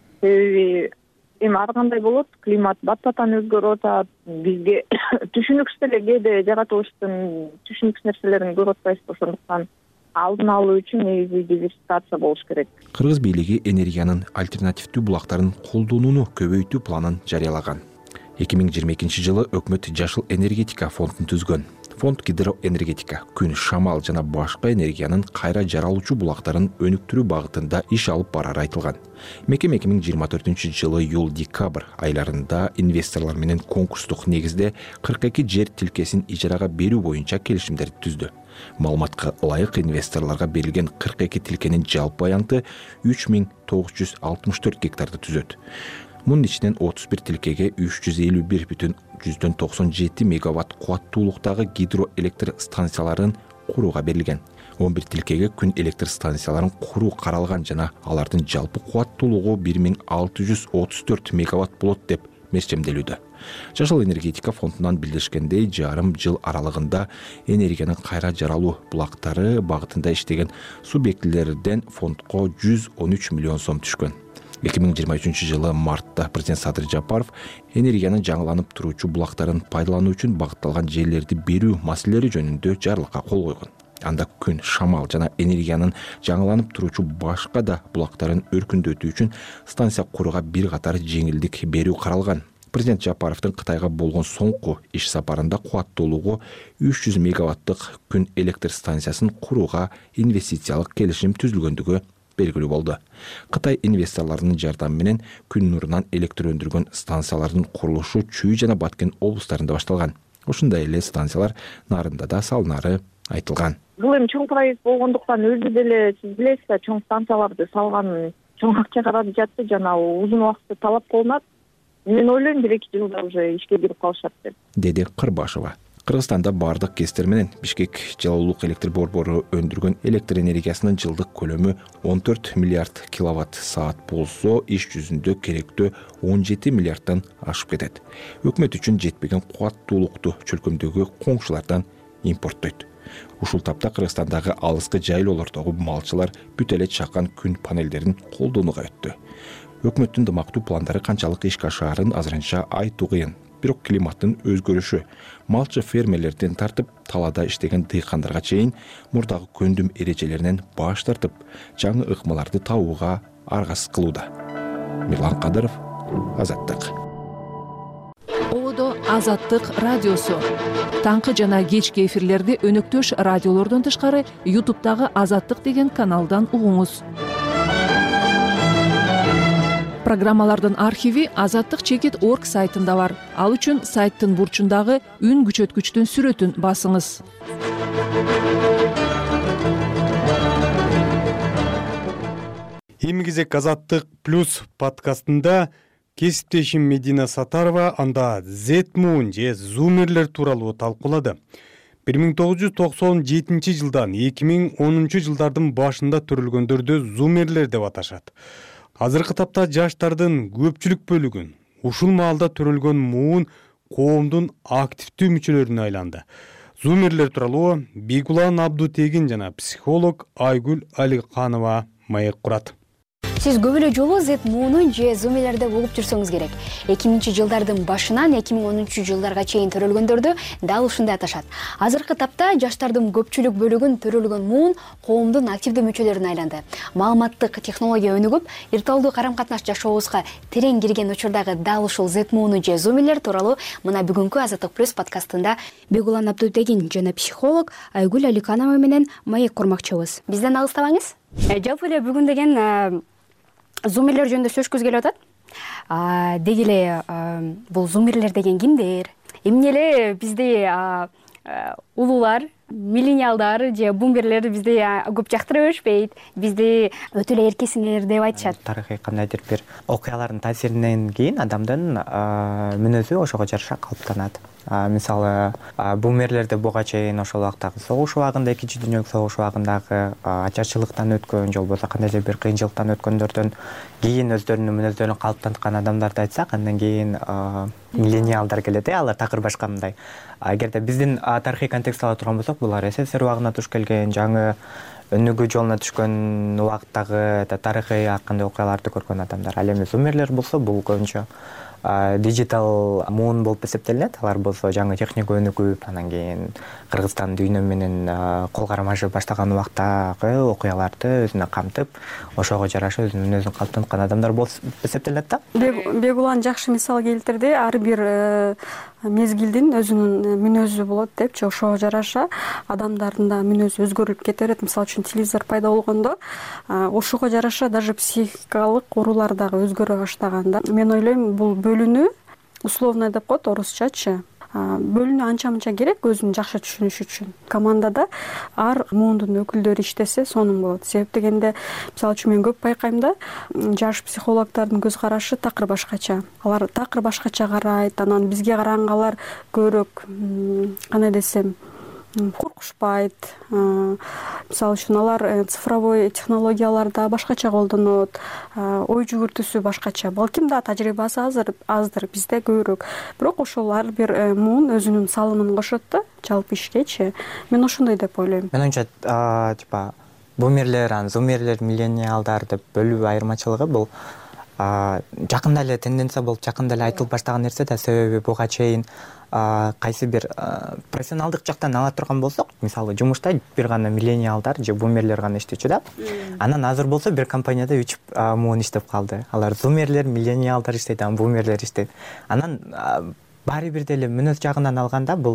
Себеби эми ар кандай болот, климат баттатан өзгөрүп атат. Бизге түшүнүксүз эле кээде жаратылыштын түшүнүксүз нерселерин көрүп атпайбыз. Ошондуктан алдын алуу үчүн негизи диверсификация болуш керек. Кыргыз бийлиги энергиянын альтернативдүү булактарын колдонууну көбөйтүү планын жарыялаган. эки миң жыйырма экинчи жылы өкмөт Жашыл энергетика фондун түзгөн. Фонд гидроэнергетика, күн, шамал жана башка энергиянын кайра жаралуучу булактарын өнүктүрүү багытында иш алып барары айтылган. Мекеме эки миң жыйырма төртүнчү жылы июль-декабрь айларында инвесторлор менен конкурстук негизде кырк эки жер тилкесин ижарага берүү боюнча келишимдерди түздү. Маалыматка ылайык инвесторлорго берилген кырк эки тилкенин жалпы аянты үч миң тогуз жүз алтымыш төрт гектарды түзөт. Мунун ичинен отуз бир тилкеге үч жүз элүү бир бүтүн жүздөн токсон жети мегаватт кубаттуулуктагы гидроэлектр станцияларын курууга берилген. он бир тилкеге күн электр станцияларын куруу каралган жана алардын жалпы кубаттуулугу бир миң алты жүз отуз төрт мегаватт болот деп мерчемделүүдө. Жашыл энергетика фондунан билдиришкендей, жарым жыл аралыгында энергиянын кайра жаралуу булактары багытында иштеген субъектилерден фондко жүз он үч миллион сом түшкөн. эки миң жыйырма үчүнчү жылы мартта президент Садыр Жапаров энергиянын жаңыланып туруучу булактарын пайдалануу үчүн багытталган жерлерди берүү маселелери жөнүндө жарлыкка кол койгон. Анда күн, шамал жана энергиянын жаңыланып туруучу башка да булактарын өркүндөтүү үчүн станция курууга бир катар жеңилдик берүү каралган. Президент Жапаровдун Кытайга болгон соңку иш сапарында кубаттуулугу үч жүз мегаваттык күн электр станциясын курууга инвестициялык келишим түзүлгөндүгү белгилүү болду. Кытай инвесторлорунун жардамы менен күн нурунан электр өндүргөн станциялардын курулушу Чүй жана Баткен облустарында башталган. Ошондой эле станциялар Нарында да салынары айтылган. Бул эми чоң проект болгондуктан өзү деле сиз билесиз, чоң станцияларды салган чоң акча каражаты жана узун убакытты талап кылынат. Мен ойлойм, бир эки жылда уже ишке кирип калышат деп. Деди Кырбашева. Кыргызстанда бардык кесттер менен Бишкек жалалуулук электр борбору өндүргөн электр энергиясынын жылдык көлөмү он төрт миллиард киловатт саат болсо, иш жүзүндө керектөө он жети миллиардтан ашып кетет. Өкмөт үчүн жетпеген кубаттуулукту чөлкөмдөгү коңшулардан импорттойт. Ушул тапта Кыргызстандагы алыскы жайлоолордогу малчылар бүт эле чакан күн панелдерин колдонууга өттү. Өкмөттүн дымактуу пландары канчалык ишке ашаарын азырынча айтуу кыйын. бирок климаттын өзгөрүшү малчы фермерлерден тартып талаада иштеген дыйкандарга чейин мурдагы көндүм эрежелеринен баш тартып жаңы ыкмаларды табууга аргасыз кылууда. Мирлан Кадыров, Азаттык. Ободо Азаттык радиосу. Таңкы жана кечки эфирлерди өнөктөш радиолордон тышкары ютубтагы Азаттык деген каналдан угуңуз. Программалардын архиви азаттык чекит точка орг сайтында бар. Ал үчүн сайттын бурчундагы үн күчөткүчтүн сүрөтүн басыңыз. Эми кезек Азаттык плюс подкастында кесиптешим Медина Сатарова анда Z-Moon же зумерлер тууралуу талкуулады. бир миң тогуз жүз токсон жетинчи жылдан эки миң онунчу жылдардын башында төрөлгөндөрдү зумерлер деп аташат. Азыркы тапта жаштардын көпчүлүк бөлүгүн ушул маалда төрөлгөн муун коомдун активдүү мүчөлөрүнө айланды. Зумерлер тууралуу Бегулан Абдутегин жана психолог Айгүл Аликанова маек курат. Сиз көп эле жолу Z-Moon'ун же зумерлерде болуп жүрсөңүз керек. эки миңинчи жылдардын башынан эки миң онунчу жылдарга чейин төрөлгөндөрдү дал ушундай аташат. Азыркы тапта жаштардын көпчүлүк бөлүгүн төрөлгөн муун коомдун активдүү мүчөлөрүнө айланды. Маалыматтык технология өнүгүп, виртуалдуу карам-катнаш жашообузга терең кирген учурдагы дал ушул Z-Moon же зумерлер тууралуу мына бүгүнкү Азаттык плюс подкастында Бегулан Абдутегин жана психолог Айгүл Аликанова менен маек курмакчыбыз. Бизден алыстабаңыз. Жалпы эле бүгүн деген зумерлер жөнүндө сөзгүбүз келип атат. Деги эле бул зумерлер деген кимдер? Эмне эле бизди улуулар, миллениалдар же бумерлер бизди көп жактыра беришпейт? Бизди өтө эле эркесиңер деп айтышат. Тарыхый кандайдыр бир окуялардын таасиринен кийин адамдын мүнөзү ошого жараша калыптанат. Мисалы, бумерлерде буга чейин ошол убактагы согуш убагында, экинчи дүйнөлүк согуш убагындагы ачарчылыктан өткөн, же болбосо кандайдыр бир кыйынчылыктан өткөндөрдөн кийин өздөрүнүн мүнөздөрүн калыптанткан адамдарды айтсак, андан кийин миллениалдар келет, алар такыр башка мындай. Эгерде биздин тарыхый контекстти ала турган болсок, булар СССР убагына туш келген, жаңы өнүгүү жолуна түшкөн убактагы тарыхый ар кандай окуяларды көргөн адамдар. Ал эми зумерлер болсо, бул көбүнчө диджитал муун болуп эсептелинет. Алар болсо жаңы техника өнүгүп, анан кийин Кыргызстан дүйнө менен кол кармашып баштаган убактагы окуяларды өзүнө камтып, ошого жараша өзүнүн мүнөзүн калыптанткан адамдар болуп эсептелет да. Бегулан жакшы мисал келтирди. Ар бир мезгилдин өзүнүн мүнөзү болот депчи, ошого жараша адамдардын да мүнөзү өзгөрүлүп кете берет. Мисалы үчүн телевизор пайда болгондо ошого жараша даже психикалык оорулар дагы өзгөрө баштаган да. Мен ойлойм, бул бөлүнүү условно деп коет орусчачы. Бөлүнүү анча-мынча керек өзүн жакшы түшүнүш үчүн. Командада ар муундун өкүлдөрү иштесе сонун болот. Себеп дегенде, мисалы үчүн мен көп байкайм да, жаш психологдордун көз карашы такыр башкача. Алар такыр башкача карайт, анан бизге караганга алар көбүрөөк кандай десем, коркушпайт. Мисалы үчүн алар цифровой технологияларда башкача колдонот, ой жүгүртүүсү башкача. Балким да тажрыйбасы азыр аздыр, бизде көбүрөөк. Бирок ошол ар бир муун өзүнүн салымын кошот да, жалпы ишкечи. Мен ошондой деп ойлойм. Мен оюмча, типа бумерлер, зумерлер, миллениалдар деп бөлүү айырмачылыгы бул жакында эле тенденция болуп, жакында эле айтылып баштаган нерсе да. Себеби буга чейин кайсы бир профессионалдык жактан ала турган болсок, мисалы жумушта бир гана миллениалдар же бумерлер гана иштечү да. Анан азыр болсо бир компанияда үч муун иштеп калды. Алар зумерлер, миллениалдар иштейт, анан бумерлер иштейт. Анан баары бир деле мүнөз жагынан алганда бул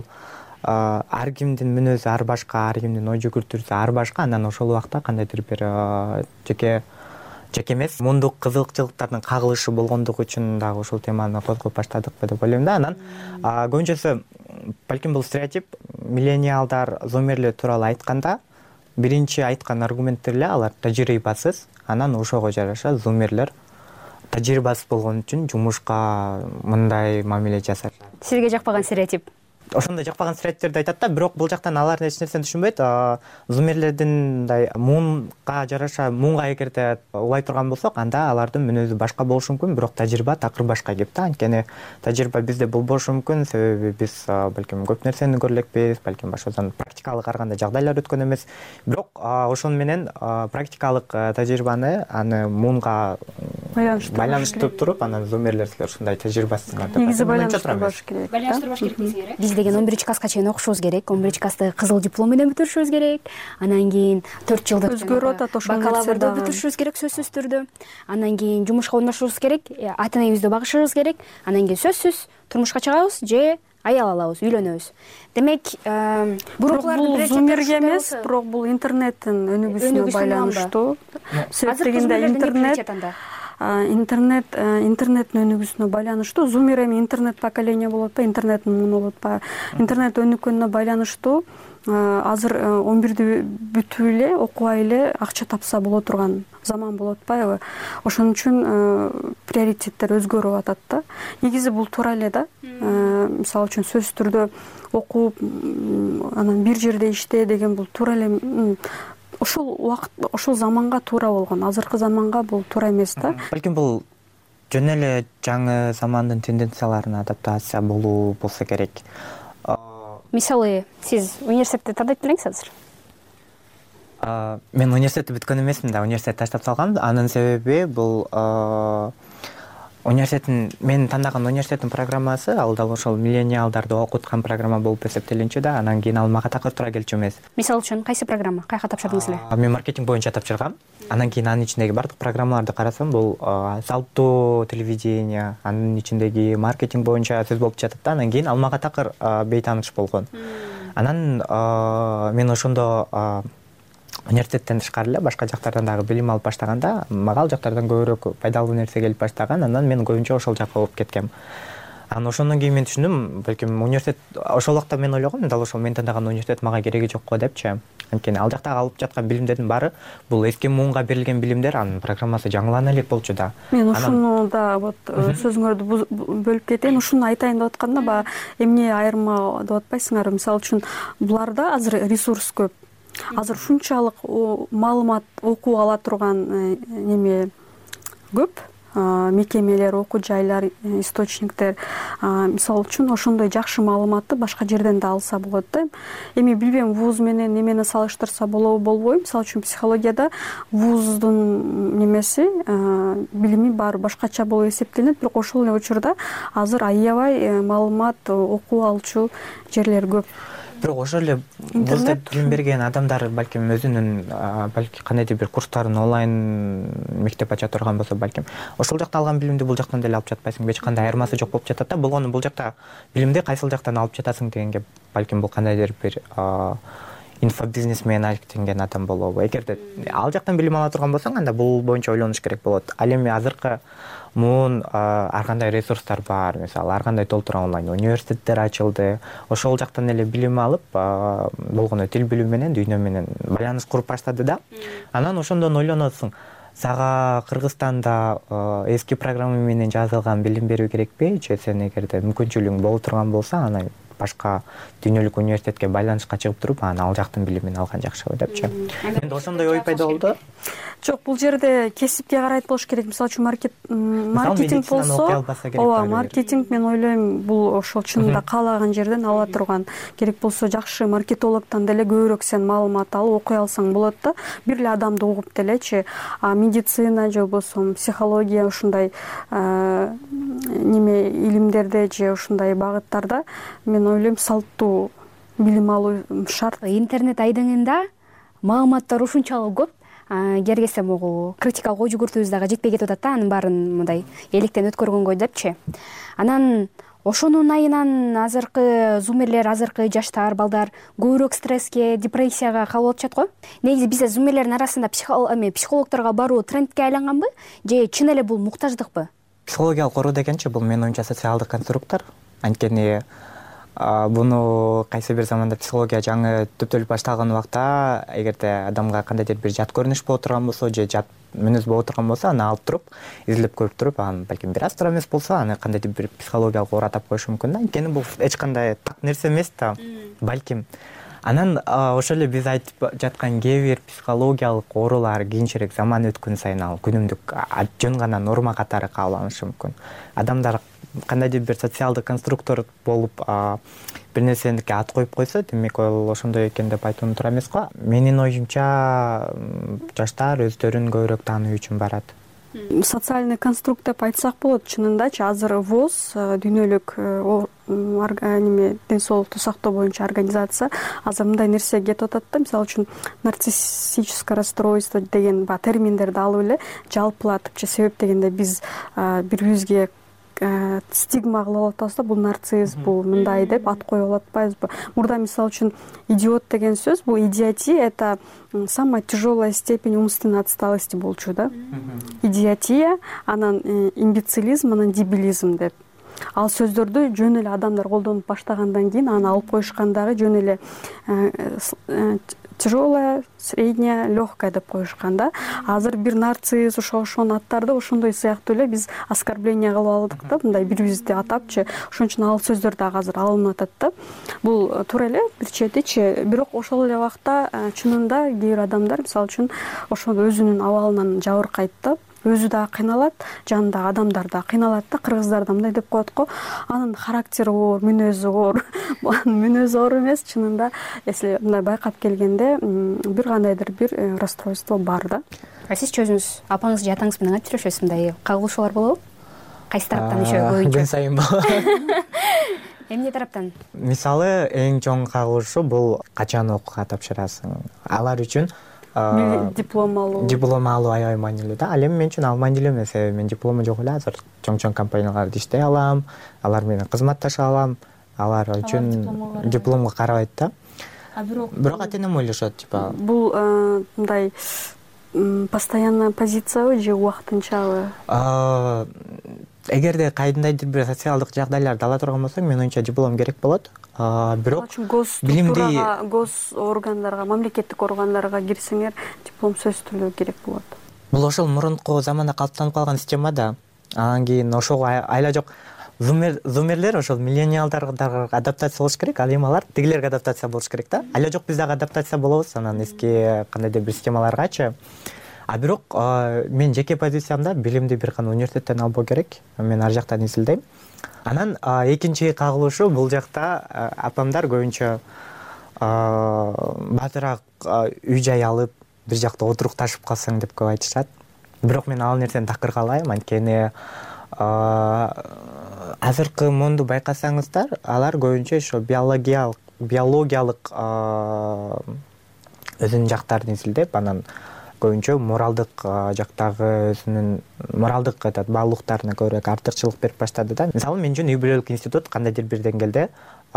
ар кимдин мүнөзү ар башка, ар кимдин ой жүгүртүүсү ар башка. Анан ошол убакта кандайдыр бир жеке жеке эмес мундук кызыкчылыктардын кагылышы болгондугу үчүн дагы ушул теманы козгоп баштадыкпы деп ойлойм да. Анан көбүнчөсү балким бул стереотип. Миллениалдар, зумерлер тууралуу айтканда биринчи айткан аргументтер эле алар тажрыйбасыз. Анан ошого жараша зумерлер тажрыйбасыз болгон үчүн жумушка мындай мамиле жасашат. Сизге жакпаган стереотип? ошондой жакпаган сюреттерди айтат да, бирок бул жактан алар эч нерсени түшүнбөйт. Зумерлердин мындай муунга жараша, муунга эгерде улай турган болсок, анда алардын мүнөзү башка болушу мүмкүн, бирок тажрыйба такыр башка кеп да. Анткени тажрыйба бизде болбошу мүмкүн, себеби биз балким көп нерсени көрө элекпиз, балким башкадан практикалык караганда жагдайлар өткөн эмес. Бирок ошону менен практикалык тажрыйбаны аны муунга байланыштырып туруп, анан зумерлерге ушундай тажрыйбасын кантип негизи байланыштырбаш керек. Байланыштырбаш керек дейсиз. Биз деген он биринчи класска чейин окушубуз керек, он биринчи классты кызыл диплом менен бүтүрүшүбүз керек. Анан кийин төрт жылдык өзгөрүп атат ошол бакалаврды бүтүрүшүбүз керек сөзсүз түрдө. Анан кийин жумушка орношубуз керек, ата энебизди багышыбыз керек. Анан кийин сөзсүз турмушка чыгабыз же аял алабыз, үйлөнөбүз. Демек, бул зумерге эмес, бирок бул интернеттин өнүгүүсүнө байланыштуу. Себеп дегенде интернет интернет интернеттин өнүгүүсүнө байланыштуу. Зумер эми интернет поколение болот па, интернеттин муну болот па. Интернет өнүккөнүнө байланыштуу азыр он бирди бүтүп эле, окубай эле акча тапса боло турган заман болуп атпайбы? Ошон үчүн приоритеттер өзгөрүп атат да. Негизи бул туура эле да. Мисалы үчүн сөзсүз түрдө окуп, анан бир жерде иште деген бул туура эле ошол убакыт, ошол заманга туура болгон. Азыркы заманга бул туура эмес да. Балким бул жөн эле жаңы замандын тенденцияларына адаптация болуу болсо керек. Мисалы, сиз университетти тандайт белеңиз азыр? Мен университетти бүткөн эмесмин да, университетти таштап салгам. Анын себеби бул университеттин, мен тандаган университеттин программасы ал дал ошол миллениалдарды окуткан программа болуп эсептелинчү да, анан кийин ал мага такыр туура келчү эмес. Мисалы үчүн кайсы программа? Каяка тапшырдыңыз эле? Мен маркетинг боюнча тапшыргам. Анан кийин анын ичиндеги бардык программаларды карасам, бул салттуу телевидение, анын ичиндеги маркетинг боюнча сөз болуп жатат да. Анан кийин ал мага такыр бейтааныш болгон. Анан мен ошондо университеттен тышкары эле башка жактардан дагы билим алып баштаганда, мага ал жактардан көбүрөөк пайдалуу нерсе келип баштаган. Анан мен көбүнчө ошол жакка болуп кеткем. Анан ошондон кийин мен түшүндүм, балким университет ошол убакта мен ойлогом, дал ошол мен тандаган университет мага кереги жок го депчи. Анткени ал жакта алып жаткан билимдердин баары бул эски муунга берилген билимдер, анын программасы жаңылана элек болчу да. Мен ушуну да вот сөзүңөрдү бөлүп кетейин, ушуну айтайын деп атканда, баягы эмне айырма деп атпайсыңарбы? Мисалы үчүн буларда азыр ресурс көп. Азыр ушунчалык маалымат окуп ала турган неме көп, мекемелер, окуу жайлар, источниктер. Мисалы үчүн ошондой жакшы маалыматты башка жерден да алса болот да. Эми билбейм, вуз менен немени салыштырса болобу, болбойбу? Мисалы үчүн психологияда вуздун немеси, билими баары башкача болуп эсептелинет, бирок ошол эле учурда азыр аябай маалымат окуп алчу жерлер көп. Бирок ошол эле вузда билим берген адамдар балким өзүнүн балки кандайдыр бир курстарын онлайн мектеп ача турган болсо, балким ошол жакта алган билимди бул жактан деле алып жатпайсың, эч кандай айырмасы жок болуп жатат да. Болгону бул жакта билимди кайсыл жактан алып жатасың дегенге балким бул кандайдыр бир инфобизнес менен алектенген адам болобу. Эгерде ал жактан билим ала турган болсоң, анда бул боюнча ойлонуш керек болот. Ал эми азыркы муун ар кандай ресурстар бар, мисалы ар кандай толтура онлайн университеттер ачылды. Ошол жактан эле билим алып, болгону тил билүү менен дүйнө менен байланыш куруп баштады да. Анан ошондон ойлоносуң, сага Кыргызстанда эски программа менен жазылган билим берүү керекпи, же сен эгерде мүмкүнчүлүгүң боло турган болсо, анан башка дүйнөлүк университетке байланышка чыгып туруп, анан ал жактын билимин алган жакшыбы депчи. Менде ошондой ой пайда болду. Жок, бул жерде кесипке карайт болуш керек. Мисалы үчүн маркетинг болсо, ооба, маркетинг мен ойлойм, бул ошол чынында каалаган жерден ала турган. Керек болсо жакшы маркетологдон деле көбүрөөк сен маалымат алып окуй алсаң болот да. Бир эле адамды угуп делечи. А медицина же болбосо психология, ушундай неме илимдерде же ушундай багыттарда мен ойлойм салттуу билим алуу шарт. Интернет айдыңында маалыматтар ушунчалык көп, кергесе могу критикалык ой жүгүртүүбүз дагы жетпей кетип атат да, анын баарын мындай электен өткөргөнгө депчи. Анан ошонун айынан азыркы зумерлер, азыркы жаштар, балдар көбүрөөк стресске, депрессияга калып атышат го. Негизи бизде зумерлердин арасында психологторго баруу трендке айланганбы, же чын эле бул муктаждыкпы? Психологиялык оору дегенчи бул менин оюмча социалдык конструктор. Анткени буну кайсы бир заманда психология жаңы түптөлүп башталган убакта эгерде адамга кандайдыр бир жат көрүнүш боло турган болсо же жат мүнөз боло турган болсо аны алып туруп изилдеп көрүп туруп анан балким бир аз туура эмес болсо аны кандайдыр бир психологиялык ооруга тап коюшу мүмкүн да. Анткени бул эч кандай так нерсе эмес да балким. Анан ошол эле биз айтып жаткан кээ бир психологиялык оорулар кийинчерээк заман өткөн сайын ал күнүмдүк жөн гана норма катары кабыл алышы мүмкүн. Адамдар кандайдыр бир социалдык конструктор болуп бир нерсенике ат коюп койсо, демек ал ошондой экен деп айтууну туура эмес го. Менин оюмча жаштар өздөрүн көбүрөөк тааныуу үчүн барат. Социальный конструкт деп айтсак болот. Чынындачы азыр ВОЗ дүйнөлүк неме ден соолукту сактоо боюнча организация азыр мындай нерсеге кетип атат да. Мисалы үчүн нарциссическое расстройство деген ба терминдерди алып эле жалпылатыпчы. Себеп дегенде биз бирибизге стигма кылып атабыз да, бул нарцисс, бул мындай деп ат коюп атпайбызбы? Мурда мисалы үчүн идиот деген сөз, бул идиотия это самая тяжелая степень умственной отсталости болчу да. Идиотия, анан имбецилизм, анан дебилизм деп. Ал сөздөрдү жөн эле адамдар колдонуп баштагандан кийин аны алып коюшкандагы жөн эле тяжелая, средняя, легкая деп коюшкан да. Азыр бир нарцисс ошо ошонун аттарды ошондой сыяктуу эле биз оскорбление кылып алдык да, мындай бири-бирибизди атапчы. Ошон үчүн ал сөздөр дагы азыр алынып атат да. Бул туура эле бир четичи, бирок ошол эле убакта чынында кээ бир адамдар мисалы үчүн ошол өзүнүн абалынан жабыркайт да. Өзү дагы кыйналат, жанындагы адамдар да кыйналат да. Кыргыздарда мындай деп коет го, анын характери оор, мүнөзү оор. Анын мүнөзү оор эмес, чынында если мындай байкап келгенде бир кандайдыр бир расстройство бар да. Сиз өзүңүз апаңыз же атаңыз менен айтып жүрөсүз, мындай кагылышуулар болобу? Кайсы тараптан ишөө көбүнчө? Күн сайын болот. Эмне тараптан? Мисалы, эң чоң кагылышы бул качан окууга тапшырасың. Алар үчүн диплом алуу. Диплом алуу аябай маанилүү да. Ал эми мен үчүн ал маанилүү эмес. Мен диплому жок эле азыр чоң-чоң компанияларда иштей алам, алар менен кызматташа алам. Алар үчүн дипломго карабайт да. Бирок ата-энем ойлошот, типа бул мындай постоянная позициябы же убактынчабы? Эгерде кайдандайдыр бир социалдык жагдайларды ала турган болсоң, мен оюмча диплом керек болот. Бирок билимди гос органдарга, мамлекеттик органдарга кирсеңер, диплом сөзсүз түрдө керек болот. Бул ошол мурунку заманда калыптанып калган система да. Анан кийин ошого айла жок зумерлер, ошол миллениалдарга адаптация болуш керек, ал эми алар тигилерге адаптация болуш керек да. Айла жок биз дагы адаптация болобуз анан эски кандайдыр бир системаларгачы. А бирок мен жеке позициямда билимди бир гана университеттен албоо керек. Мен ар жактан изилдейм. Анан экинчи кагылышы бул жакта апамдар көбүнчө батыраак үй жай алып бир жакта отурукташып калсаң деп көп айтышат. Бирок мен ал нерсени такыр каалайм, анткени азыркы монду байкасаңыздар, алар көбүнчө ошо биологиялык биологиялык өзүнүн жактарын изилдеп, анан көбүнчө моралдык жактагы өзүнүн моралдык этот баалуулуктарына көбүрөөк артыкчылык берип баштады да. Мисалы мен үчүн үй бүлөлүк институт кандайдыр бир деңгээлде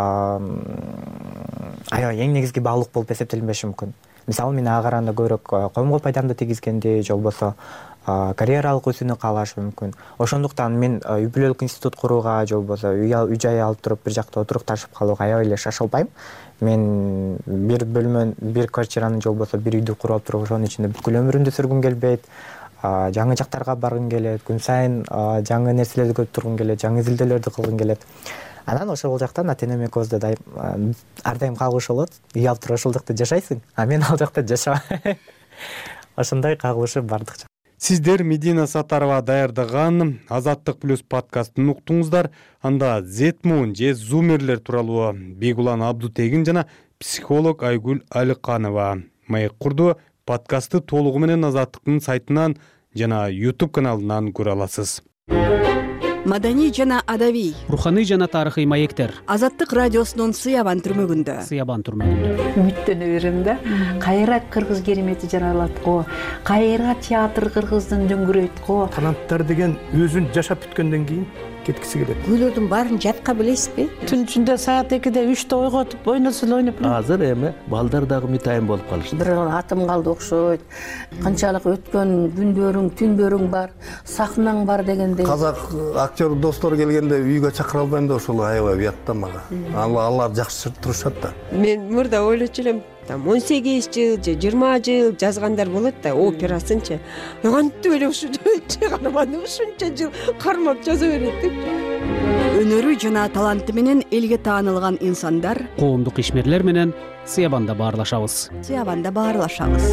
аябай эң негизги баалуулук болуп эсептелинбеши мүмкүн. Мисалы мен ага караганда көбүрөөк коомго пайдамды тийгизгенди, же болбосо карьералык өсүүнү каалашы мүмкүн. Ошондуктан мен үй бүлөлүк институт курууга, же болбосо үй жай алып туруп бир жакта отурукташып калууга аябай эле шашылбайм. Мен бир бөлмө, бир квартираны, же болбосо бир үйдү куруп алып туруп, ошонун ичинде бүткүл өмүрүмдү сүргүм келбейт. Жаңы жактарга баргым келет, күн сайын жаңы нерселерди көрүп тургум келет, жаңы изилдөөлөрдү кылгым келет. Анан ошол жактан ата-энем экөөбүздө дайым ар дайым кагылыш болот. Үй алып туруп ошол жакта жашайсың, а мен ал жакта жашабайм. Ошондой кагылышы бардык. Сиздер Медина Сатарова даярдаган Азаттык плюс подкастын уктуңуздар. Анда Зетмун же зумерлер тууралуу Бегулан Абдутегин жана психолог Айгүл Алыканова маек курду. Подкастты толугу менен Азаттыктын сайтынан жана YouTube каналынан көрө аласыз. Маданий жана адабий, руханий жана тарыхый маектер. Азаттык радиосунун Сыябан түрмөгүндө. Сыябан түрмөгүндө. Үмүттөнө берем да. Кайра кыргыз керемети жаралат го. Кайра театр кыргыздын дөңгүрөйт го. Канаттар деген өзүн жашап бүткөндөн кийин кеткиси келет. Күйлөрдүн баарын жатка билесизби? Түн ичинде саат экиде үчтө ойготуп ойносун ойноп. Азыр эми балдар дагы мытайын болуп калышты. Бир атым калды окшойт. Канчалык өткөн күндөрүң, түндөрүң бар, сахнаң бар дегендей. Казак актер достор келгенде үйгө чакыра албайм да ошол аябай уятта мага. Алар жакшы турушат да. Мен мурда ойлочу элем, он сегиз жыл же жыйырма жыл жазгандар болот да, операсынчы. Кантип эле ушул чыгарманы ушунча жыл кармап жаза берет деп. Өнөрү жана таланты менен элге таанылган инсандар коомдук ишмерлер менен Сыябанда баарлашабыз. Сыябанда баарлашабыз.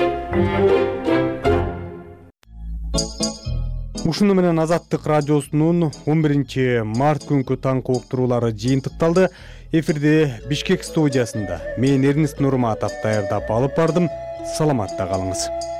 Ушуну менен Азаттык радиосунун он биринчи март күнкү таңкы уктуруулары жыйынтыкталды. Эфирде Бишкек студиясында мен Эрнест Нурматов даярдап алып бардым. Саламатта калыңыз.